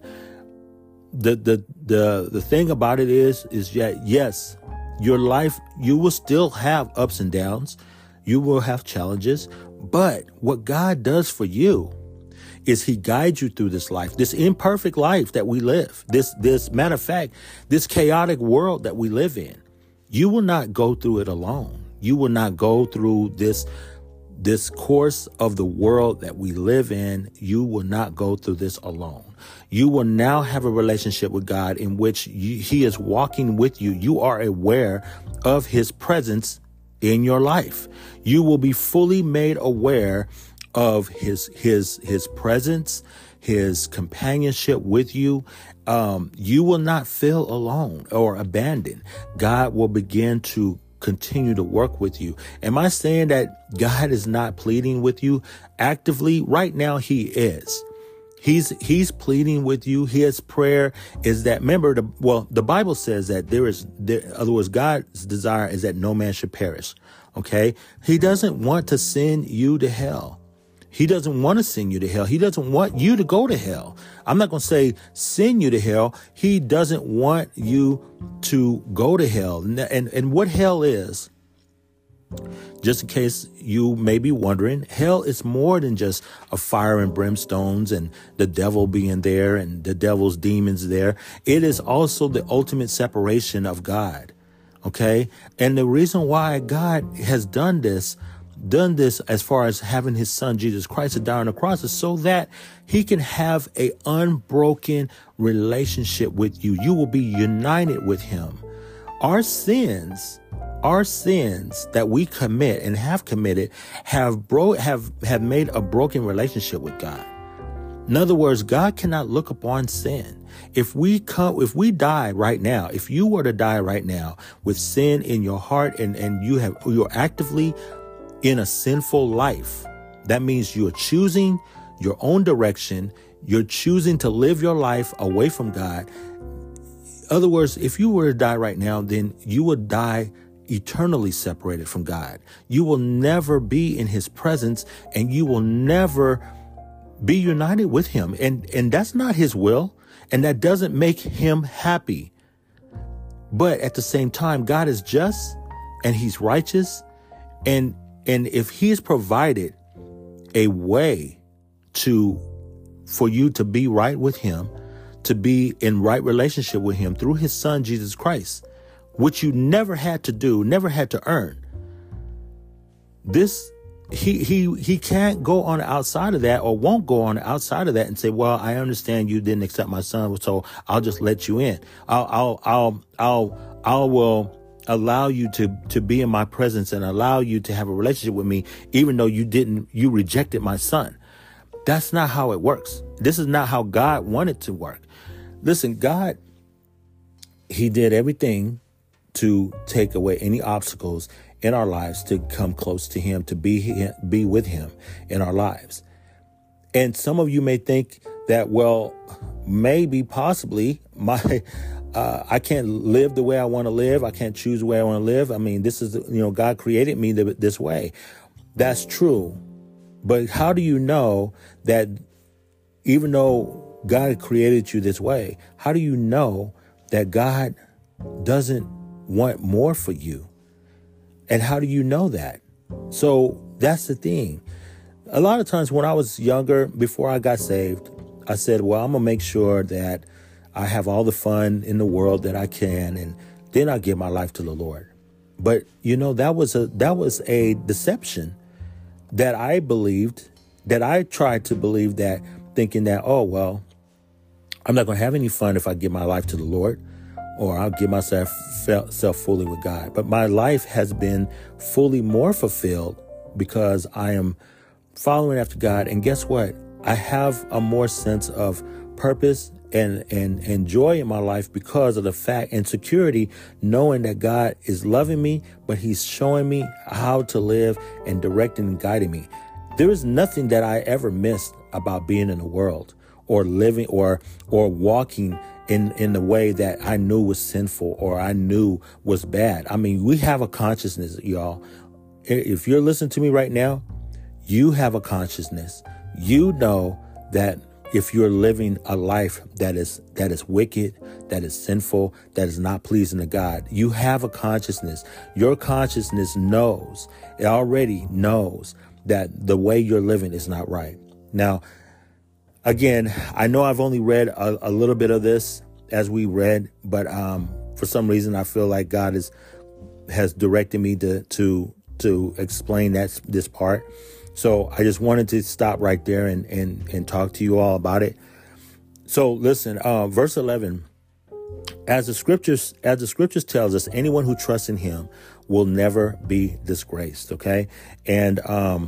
the thing about it is that, yes, your life, you will still have ups and downs. You will have challenges. But what God does for you is he guides you through this life, this imperfect life that we live, this matter of fact, this chaotic world that we live in. You will not go through it alone. You will not go through this course of the world that we live in. You will not go through this alone. You will now have a relationship with God in which he is walking with you. You are aware of his presence in your life. You will be fully made aware of his presence, his companionship with you. You will not feel alone or abandoned. God will begin to continue to work with you. Am I saying that God is not pleading with you actively? Right now, he is. He's pleading with you. His prayer is that, remember, the Bible says that in other words, God's desire is that no man should perish. Okay. He doesn't want to send you to hell. He doesn't want to send you to hell. He doesn't want you to go to hell. I'm not going to say send you to hell. He doesn't want you to go to hell. And what hell is Just in case you may be wondering, hell is more than just a fire and brimstones and the devil being there and the devil's demons there. It is also the ultimate separation of God. Okay. And the reason why God has done this as far as having his son, Jesus Christ, to die on the cross is so that he can have a unbroken relationship with you. You will be united with him. Our sins that we commit and have committed have made a broken relationship with God. In other words, God cannot look upon sin. If we die right now, if you were to die right now with sin in your heart and you're actively in a sinful life, that means you're choosing your own direction. You're choosing to live your life away from God. In other words, if you were to die right now, then you would die eternally separated from God. You will never be in his presence and you will never be united with him. And that's not his will. And that doesn't make him happy. But at the same time, God is just and he's righteous. And if he has provided a way for you to be right with him, to be in right relationship with him through his son, Jesus Christ, which you never had to do, never had to earn. He can't go on the outside of that or won't go on the outside of that and say, well, I understand you didn't accept my son, so I'll just let you in. I will allow you to be in my presence and allow you to have a relationship with me, even though you rejected my son. That's not how it works. This is not how God wanted to work. Listen, God, he did everything to take away any obstacles in our lives to come close to him, to be with him in our lives. And some of you may think that, well, maybe possibly I can't live the way I want to live. I can't choose the way I want to live. I mean, this is, God created me this way. That's true. But how do you know that even though God created you this way, how do you know that God doesn't want more for you? And how do you know that? So that's the thing. A lot of times when I was younger, before I got saved, I said, well, I'm going to make sure that I have all the fun in the world that I can, and then I'll give my life to the Lord. But, that was a deception that I believed, that I tried to believe that, thinking that, oh, well, I'm not going to have any fun if I give my life to the Lord, or I'll give myself fully with God. But my life has been fully more fulfilled because I am following after God. And guess what? I have a more sense of purpose and joy in my life because of the fact and security, knowing that God is loving me, but he's showing me how to live and directing and guiding me. There is nothing that I ever missed about being in the world or living or walking in the way that I knew was sinful or I knew was bad. I mean, we have a consciousness, y'all. If you're listening to me right now, you have a consciousness. You know that if you're living a life that is wicked, that is sinful, that is not pleasing to God, you have a consciousness. Your consciousness knows, it already knows that the way you're living is not right. Now, again, I know I've only read a little bit of this as we read, but for some reason I feel like God has directed me to explain this part. So I just wanted to stop right there and talk to you all about it. So listen, verse 11, as the scriptures tells us, anyone who trusts in him will never be disgraced. Okay. And,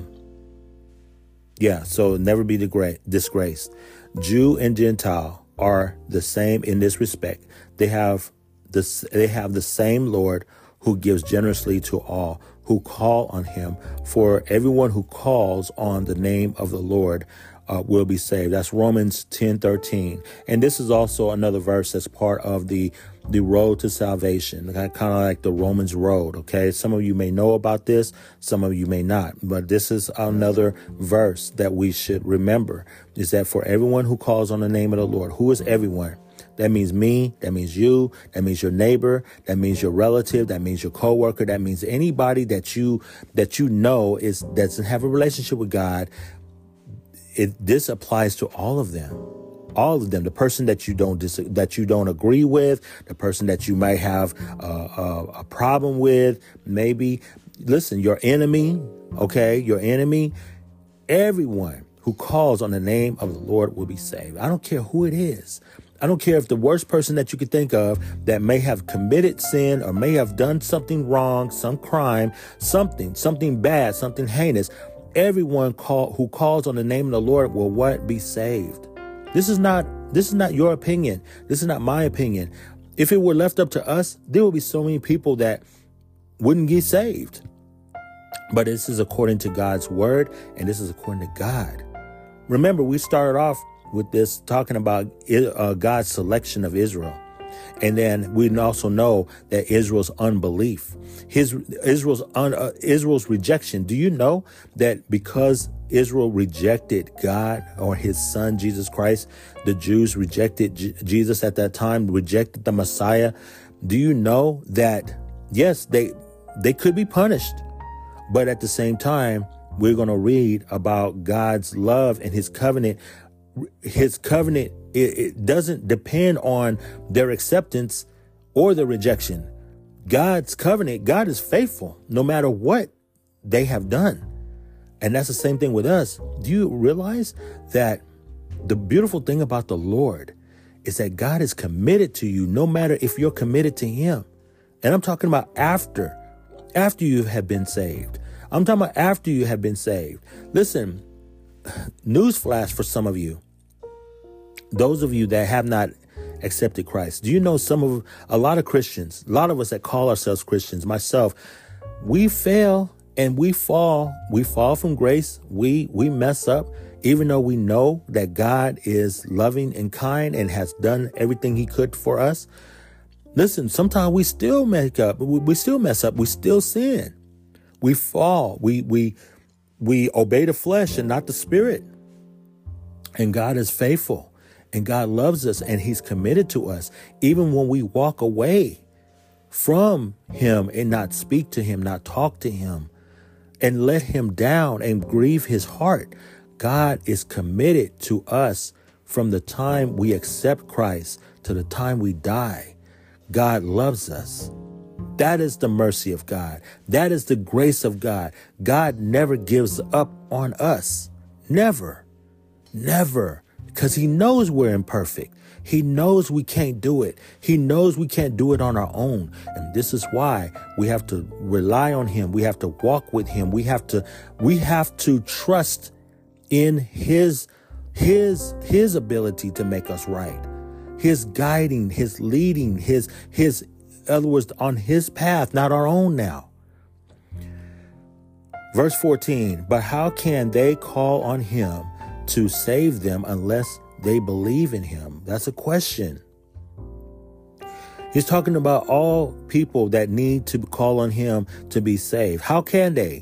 so never be disgraced. Jew and Gentile are the same in this respect. They have the same Lord who gives generously to all who call on him. For everyone who calls on the name of the Lord will be saved. That's Romans 10:13. And this is also another verse that's part of the road to salvation, kind of like the Romans road. Okay. Some of you may know about this. Some of you may not, but this is another verse that we should remember, is that for everyone who calls on the name of the Lord. Who is everyone? That means me. That means you. That means your neighbor. That means your relative. That means your coworker. That means anybody that you know doesn't have a relationship with God. This applies to all of them. All of them. The person that you don't agree with, the person that you might have a problem with, maybe. Listen, your enemy. Okay, your enemy. Everyone who calls on the name of the Lord will be saved. I don't care who it is. I don't care if the worst person that you could think of that may have committed sin or may have done something wrong, some crime, something bad, something heinous. Everyone who calls on the name of the Lord will be saved. This is not your opinion. This is not my opinion. If it were left up to us, there would be so many people that wouldn't get saved. But this is according to God's word, and this is according to God. Remember, we started off with this talking about God's selection of Israel. And then we also know that Israel's unbelief, Israel's rejection. Do you know that because Israel rejected God or his son, Jesus Christ, the Jews rejected Jesus at that time, rejected the Messiah? Do you know that, yes, they could be punished, but at the same time, we're going to read about God's love and his covenant. His covenant, it doesn't depend on their acceptance or their rejection. God's covenant, God is faithful no matter what they have done. And that's the same thing with us. Do you realize that the beautiful thing about the Lord is that God is committed to you no matter if you're committed to him? And I'm talking about after you have been saved. I'm talking about after you have been saved. Listen, newsflash for some of you. Those of you that have not accepted Christ. Do you know a lot of Christians, a lot of us that call ourselves Christians, myself, we fail and we fall. We fall from grace. We mess up, even though we know that God is loving and kind and has done everything he could for us. Listen, sometimes we still mess up. We still mess up. We still sin. We fall. We obey the flesh and not the spirit. And God is faithful. And God loves us and he's committed to us. Even when we walk away from him and not speak to him, not talk to him and let him down and grieve his heart, God is committed to us from the time we accept Christ to the time we die. God loves us. That is the mercy of God. That is the grace of God. God never gives up on us. Never. Never. Because he knows we're imperfect. He knows we can't do it. He knows we can't do it on our own. And this is why we have to rely on him. We have to walk with him. We have to trust in his ability to make us right. His guiding, his leading, his in other words, on his path, not our own now. Verse 14, but how can they call on him to save them unless they believe in him? That's a question. He's talking about all people that need to call on him to be saved. How can they?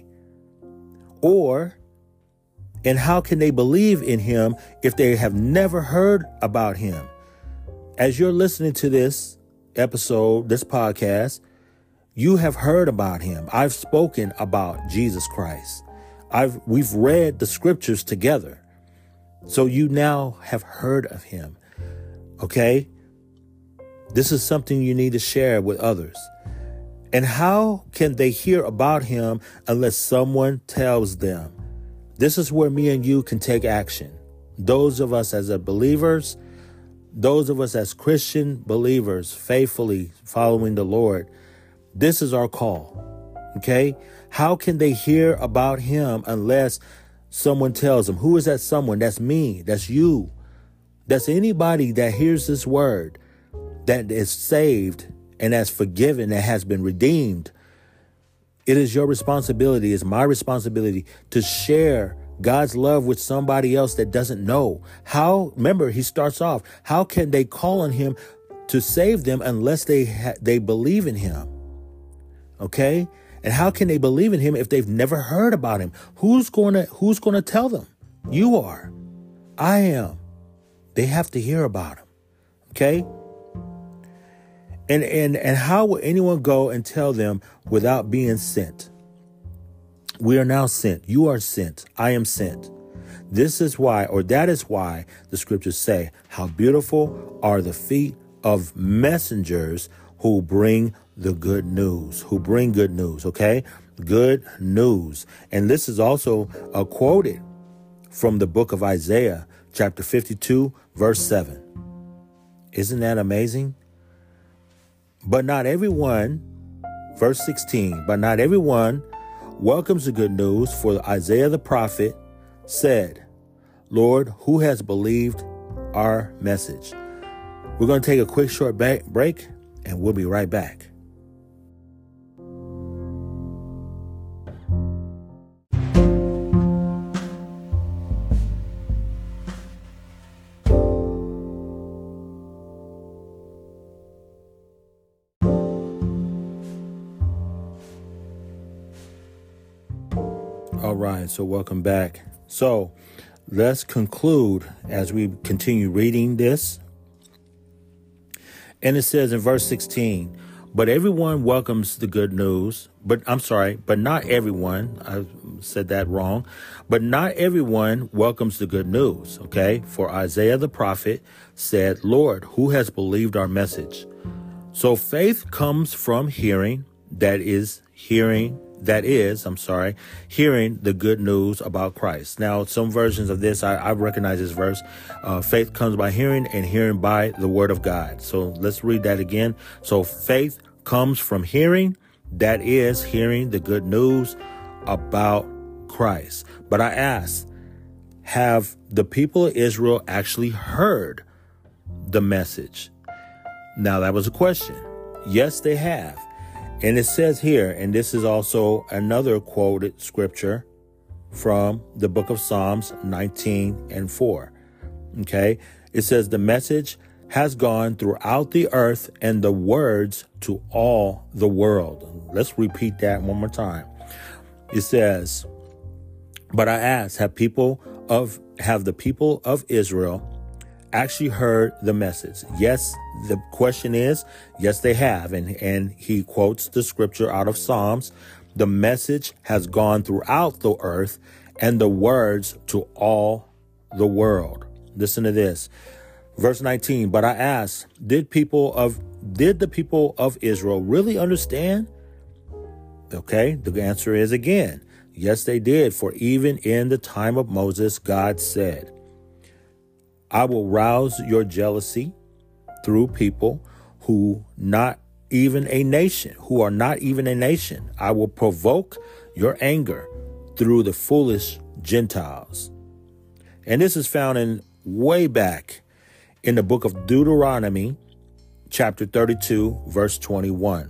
And how can they believe in him if they have never heard about him? As you're listening to this episode, this podcast, you have heard about him. I've spoken about Jesus Christ. We've read the scriptures together. So you now have heard of him. Okay? This is something you need to share with others. And how can they hear about him unless someone tells them? This is where me and you can take action. Those of us as believers, those of us as Christian believers, faithfully following the Lord, this is our call. Okay? How can they hear about him unless someone tells them? Who is that someone? That's me. That's you. That's anybody that hears this word, that is saved and that's forgiven, that has been redeemed. It is your responsibility, it's my responsibility to share God's love with somebody else that doesn't know. How? Remember, he starts off, how can they call on him to save them unless they believe in him? Okay? And how can they believe in him if they've never heard about him? Who's going to tell them? You are. I am. They have to hear about him. Okay? And how will anyone go and tell them without being sent? We are now sent. You are sent. I am sent. This is why, or that is why the scriptures say, how beautiful are the feet of messengers who bring the good news, okay? Good news. And this is also quoted from the book of Isaiah, chapter 52, verse 7. Isn't that amazing? But not everyone, verse 16, but not everyone welcomes the good news, for Isaiah the prophet said, Lord, who has believed our message? We're going to take a quick short break, and we'll be right back. All right, so welcome back. So let's conclude as we continue reading this. And it says in verse 16, but everyone welcomes the good news. But not everyone. I said that wrong. But not everyone welcomes the good news. Okay. For Isaiah the prophet said, Lord, who has believed our message? So faith comes from hearing, hearing the good news about Christ. Now, some versions of this, I recognize this verse. Faith comes by hearing, and hearing by the word of God. So let's read that again. So faith comes from hearing, hearing the good news about Christ. But I ask, have the people of Israel actually heard the message? Now, that was a question. Yes, they have. And it says here, and this is also another quoted scripture from the book of Psalms 19:4. Okay. It says the message has gone throughout the earth and the words to all the world. Let's repeat that one more time. It says, but I ask, have the people of Israel actually heard the message? Yes. The question is, yes, they have. And he quotes the scripture out of Psalms. The message has gone throughout the earth and the words to all the world. Listen to this. Verse 19. But I ask, did the people of Israel really understand? Okay. The answer is again, yes, they did. For even in the time of Moses, God said, I will rouse your jealousy through people who are not even a nation. I will provoke your anger through the foolish Gentiles. And this is found in way back in the book of Deuteronomy, chapter 32, verse 21.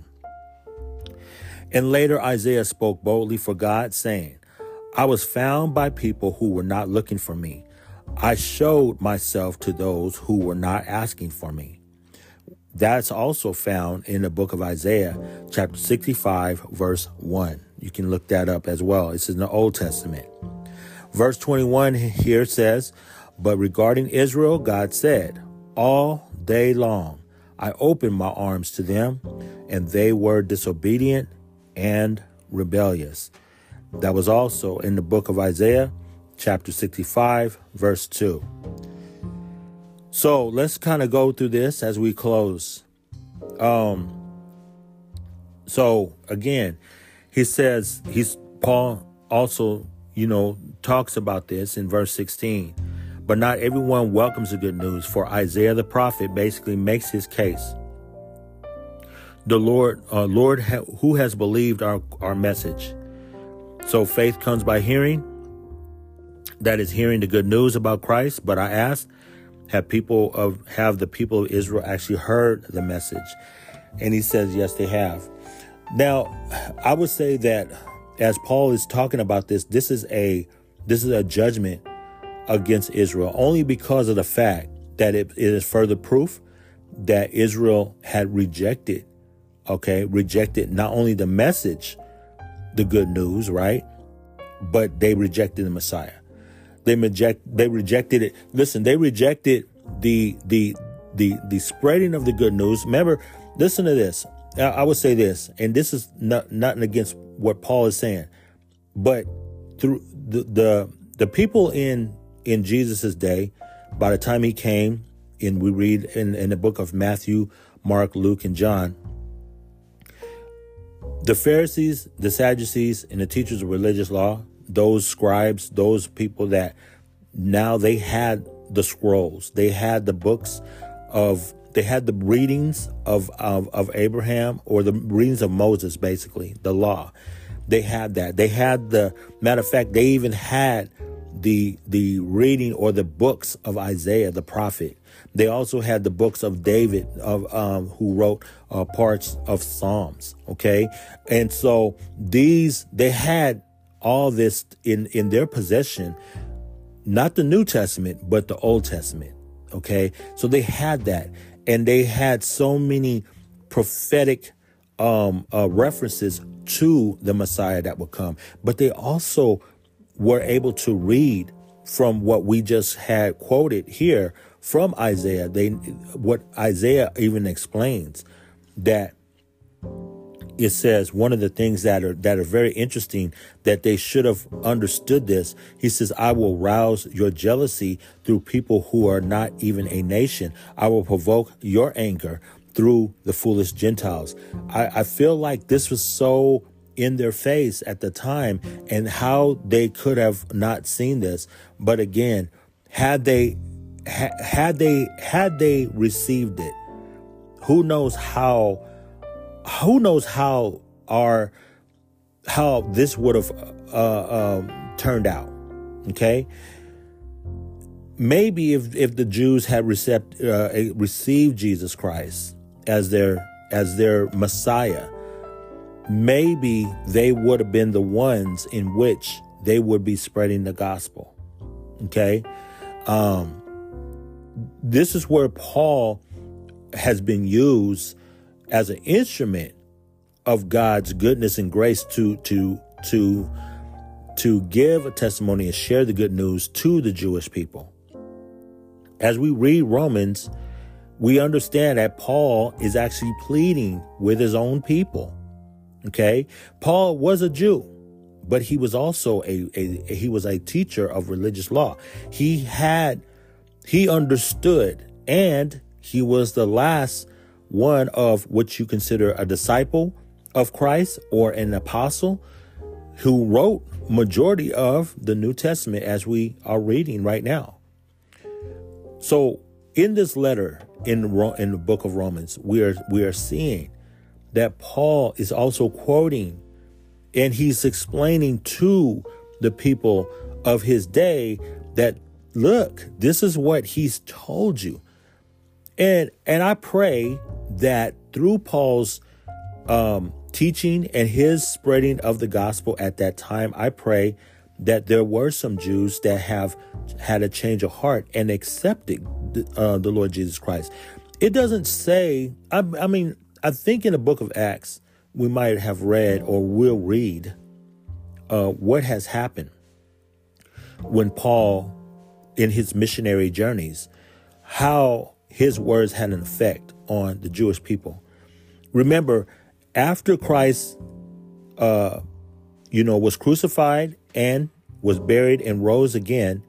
And later Isaiah spoke boldly for God, saying, I was found by people who were not looking for me. I showed myself to those who were not asking for me. That's also found in the book of Isaiah, chapter 65, verse 1. You can look that up as well. It's in the Old Testament. Verse 21 here says, but regarding Israel, God said, all day long, I opened my arms to them, and they were disobedient and rebellious. That was also in the book of Isaiah, chapter 65, verse 2. So let's kind of go through this as we close. So again, he says, Paul also, talks about this in verse 16, but not everyone welcomes the good news. For Isaiah the prophet basically makes his case. The Lord, who has believed our message? So faith comes by hearing. That is hearing the good news about Christ. But I ask, have the people of Israel actually heard the message? And he says, yes, they have. Now, I would say that as Paul is talking about this is a judgment against Israel, only because of the fact that it is further proof that Israel had rejected not only the message, the good news, right? But they rejected the Messiah. They rejected it. Listen, they rejected the spreading of the good news. Remember, Listen to this. I would say this, and this is nothing against what Paul is saying, but through the people in Jesus's day, by the time he came, and we read in the book of Matthew, Mark, Luke, and John, the Pharisees, the Sadducees, and the teachers of religious law, those scribes, those people that now they had the scrolls, they had the books they had the readings of Abraham, or the readings of Moses, basically, the law. They had that. They had matter of fact, they even had the reading or the books of Isaiah, the prophet. They also had the books of David, who wrote parts of Psalms. Okay. And so they had all this in their possession, not the New Testament, but the Old Testament. Okay. So they had that, and they had so many prophetic references to the Messiah that would come, but they also were able to read from what we just had quoted here from Isaiah. What Isaiah even explains, that it says one of the things that are very interesting, that they should have understood this. He says, I will rouse your jealousy through people who are not even a nation. I will provoke your anger through the foolish Gentiles. I feel like this was so in their face at the time, and how they could have not seen this. But again, had they received it, who knows how this would have turned out. Okay. Maybe if the Jews had received Jesus Christ as their Messiah, maybe they would have been the ones in which they would be spreading the gospel. Okay. This is where Paul has been used as an instrument of God's goodness and grace to give a testimony and share the good news to the Jewish people. As we read Romans, we understand that Paul is actually pleading with his own people. Okay. Paul was a Jew, but he was also he was a teacher of religious law. He understood, and he was the last one of what you consider a disciple of Christ or an apostle, who wrote majority of the New Testament as we are reading right now. So in this letter in the book of Romans, we are seeing that Paul is also quoting, and he's explaining to the people of his day that, look, this is what he's told you. And I pray that through Paul's teaching and his spreading of the gospel at that time, I pray that there were some Jews that have had a change of heart and accepted the Lord Jesus Christ. It doesn't say, I think in the book of Acts, we might have read or will read what has happened when Paul, in his missionary journeys, how his words had an effect on the Jewish people. Remember, after Christ, was crucified and was buried and rose again,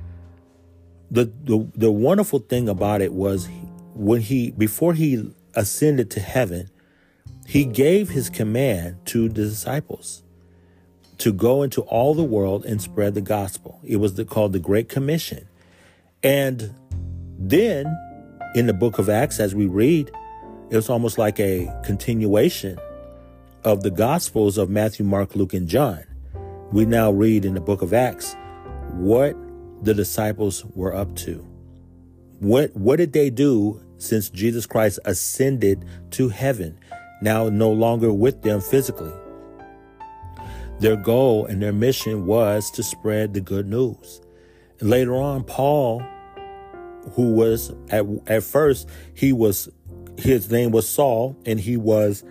the wonderful thing about it was before he ascended to heaven, he gave his command to the disciples to go into all the world and spread the gospel. It was called the Great Commission. And then in the book of Acts, as we read, it was almost like a continuation of the Gospels of Matthew, Mark, Luke, and John. We now read in the book of Acts what the disciples were up to. What did they do since Jesus Christ ascended to heaven, now no longer with them physically? Their goal and their mission was to spread the good news. And later on, Paul, who was at first, his name was Saul, and he was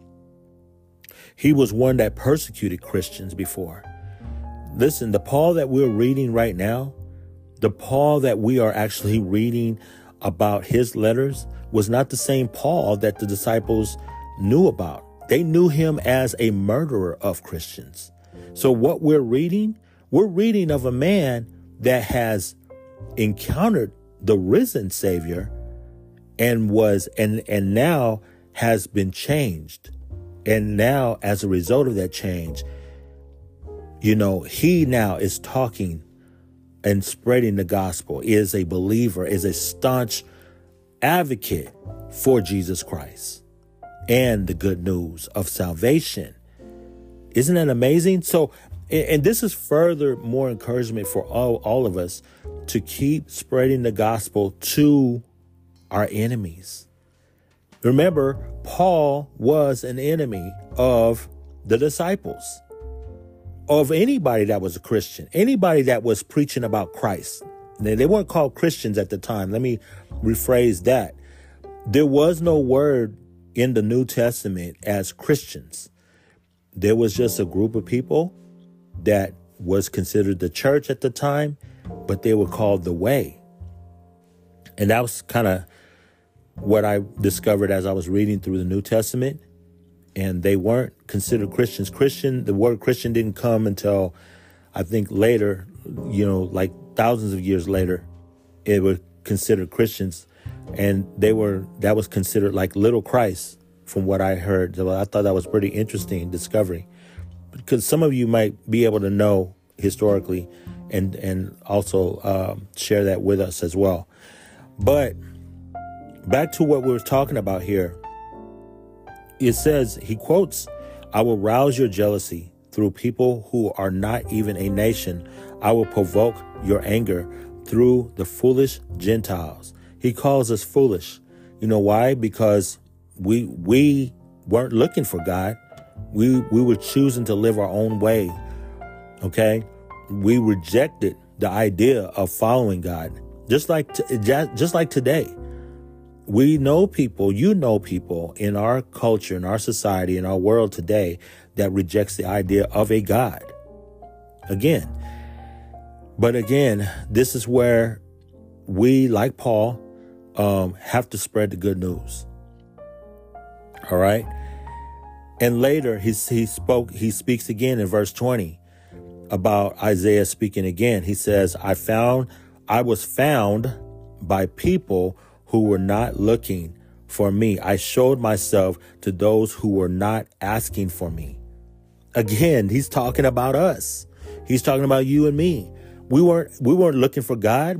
one that persecuted Christians before. Listen, the Paul that we're reading right now, the Paul that we are actually reading about his letters, was not the same Paul that the disciples knew about. They knew him as a murderer of Christians. So what we're reading of a man that has encountered the risen Savior and now has been changed. And now, as a result of that change, he now is talking and spreading the gospel, is a believer, is a staunch advocate for Jesus Christ and the good news of salvation. Isn't that amazing? So, and this is further more encouragement for all of us to keep spreading the gospel to our enemies. Remember, Paul was an enemy of the disciples, of anybody that was a Christian, anybody that was preaching about Christ. They weren't called Christians at the time. Let me rephrase that. There was no word in the New Testament as Christians. There was just a group of people that was considered the church at the time, but they were called the Way. And that was kind of what I discovered as I was reading through the New Testament. And they weren't considered Christians. The word Christian didn't come until, I think, later, like thousands of years later, it was considered Christians. And that was considered like little Christ, from what I heard. So I thought that was pretty interesting discovery, because some of you might be able to know historically and also share that with us as well. But back to what we were talking about here. It says, he quotes, "I will rouse your jealousy through people who are not even a nation. I will provoke your anger through the foolish Gentiles." He calls us foolish. You know why? Because we weren't looking for God. We were choosing to live our own way. Okay? We rejected the idea of following God. Just like today. We know people, in our culture, in our society, in our world today that rejects the idea of a God. But again, this is where we, like Paul, have to spread the good news. All right. And later he speaks again in verse 20 about Isaiah speaking again. He says, I was found by people who were not looking for me. I showed myself to those who were not asking for me. Again, he's talking about us. He's talking about you and me. We weren't looking for God.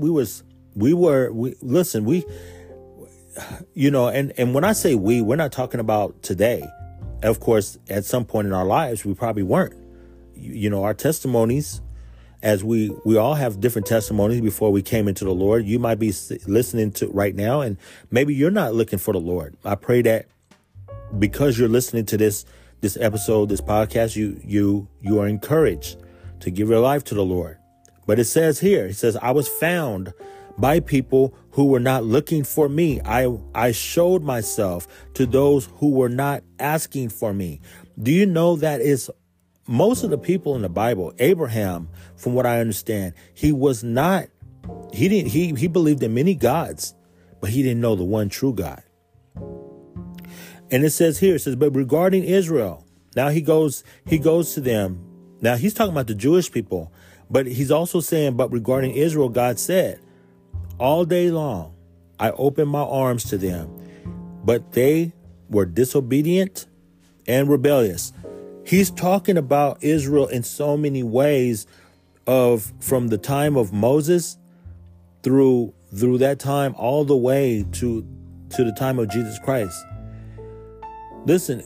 And when I say we're not talking about today. Of course, at some point in our lives, we probably weren't. Our testimonies, as we all have different testimonies before we came into the Lord. You might be listening to right now, and maybe you're not looking for the Lord. I pray that because you're listening to this episode, this podcast, you are encouraged to give your life to the Lord. But it says here, I was found by people who were not looking for me. I showed myself to those who were not asking for me. Do you know that is most of the people in the Bible? Abraham, from what I understand, he believed in many gods, but he didn't know the one true God. And it says here, but regarding Israel, now he goes to them. Now he's talking about the Jewish people, but he's also saying, but regarding Israel, God said, all day long, I opened my arms to them, but they were disobedient and rebellious. He's talking about Israel in so many ways from the time of Moses through that time all the way to the time of Jesus Christ. Listen,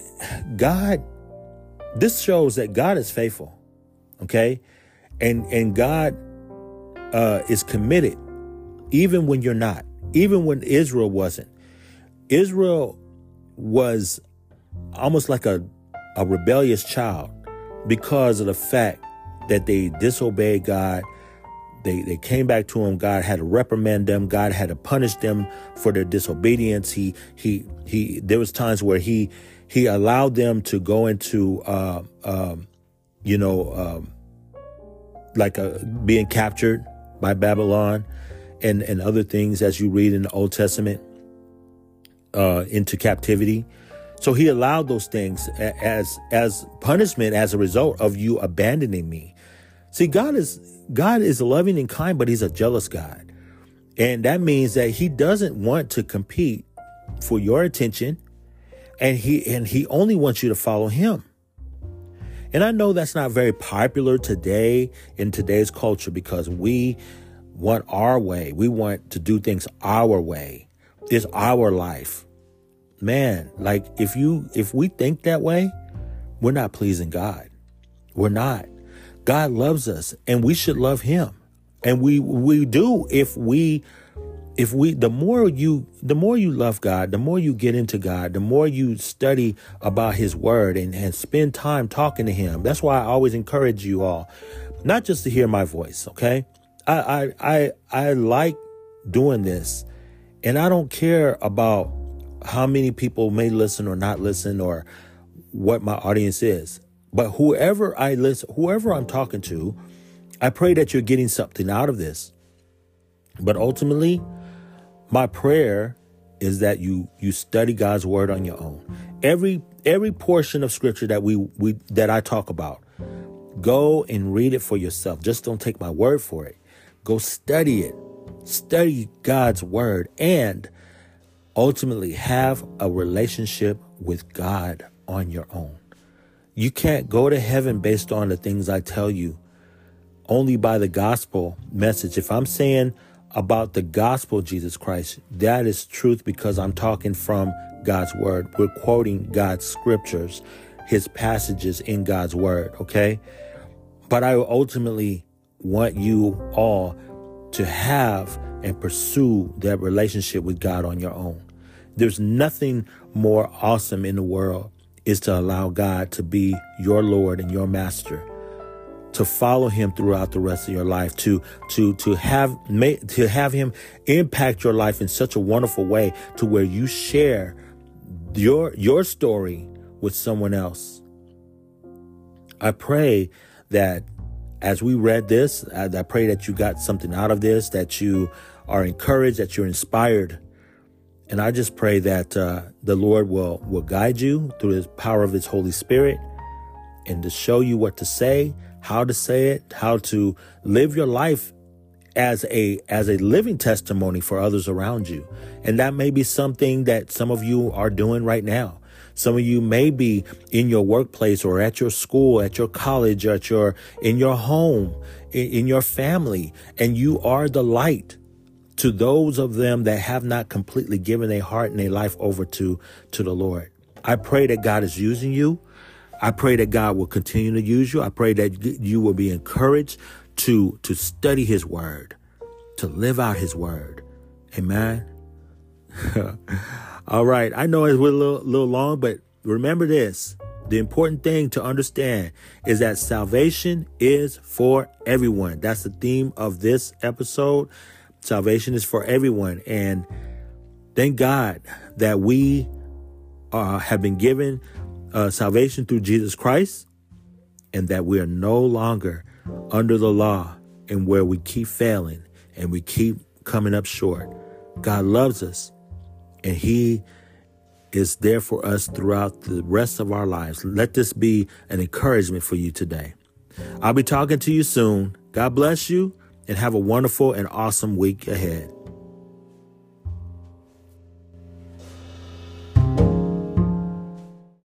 this shows that God is faithful. Okay? And God is committed even when you're not, even when Israel wasn't. Israel was almost like a rebellious child because of the fact that they disobeyed God. They came back to him. God had to reprimand them. God had to punish them for their disobedience. There was times where he allowed them to go into, being captured by Babylon and other things, as you read in the Old Testament. into captivity. So he allowed those things as punishment as a result of you abandoning me. See, God is loving and kind, but he's a jealous God. And that means that he doesn't want to compete for your attention. And he only wants you to follow him. And I know that's not very popular today in today's culture, because we want our way. We want to do things our way. It's our life. Man, like if we think that way, we're not pleasing God. We're not. God loves us, and we should love him. And we do if the more you love God, the more you get into God, the more you study about his word and spend time talking to him. That's why I always encourage you all, not just to hear my voice. Okay. I like doing this, and I don't care about how many people may listen or not listen or what my audience is, but whoever I'm talking to, I pray that you're getting something out of this. But ultimately, my prayer is that you study God's word on your own. Every portion of scripture that I talk about, go and read it for yourself. Just don't take my word for it. Go study it. Study God's word, and ultimately have a relationship with God on your own. You can't go to heaven based on the things I tell you, only by the gospel message. If I'm saying about the gospel of Jesus Christ, that is truth, because I'm talking from God's word. We're quoting God's scriptures, his passages in God's word. Okay. But I ultimately want you all to have and pursue that relationship with God on your own. There's nothing more awesome in the world is to allow God to be your Lord and your master, to follow him throughout the rest of your life, to have him impact your life in such a wonderful way to where you share your story with someone else. I pray that as we read this, I pray that you got something out of this, that you are encouraged, that you're inspired. And I just pray that the Lord will guide you through the power of his Holy Spirit, and to show you what to say, how to say it, how to live your life as a living testimony for others around you. And that may be something that some of you are doing right now. Some of you may be in your workplace or at your school, at your college, or in your home, in your family, and you are the light to those of them that have not completely given their heart and their life over to the Lord. I pray that God is using you. I pray that God will continue to use you. I pray that you will be encouraged to study his word, to live out his word. Amen. All right. I know it's a little long, but remember this. The important thing to understand is that salvation is for everyone. That's the theme of this episode. Salvation is for everyone. And thank God that we have been given salvation through Jesus Christ, and that we are no longer under the law, and where we keep failing and we keep coming up short. God loves us, and he is there for us throughout the rest of our lives. Let this be an encouragement for you today. I'll be talking to you soon. God bless you, and have a wonderful and awesome week ahead.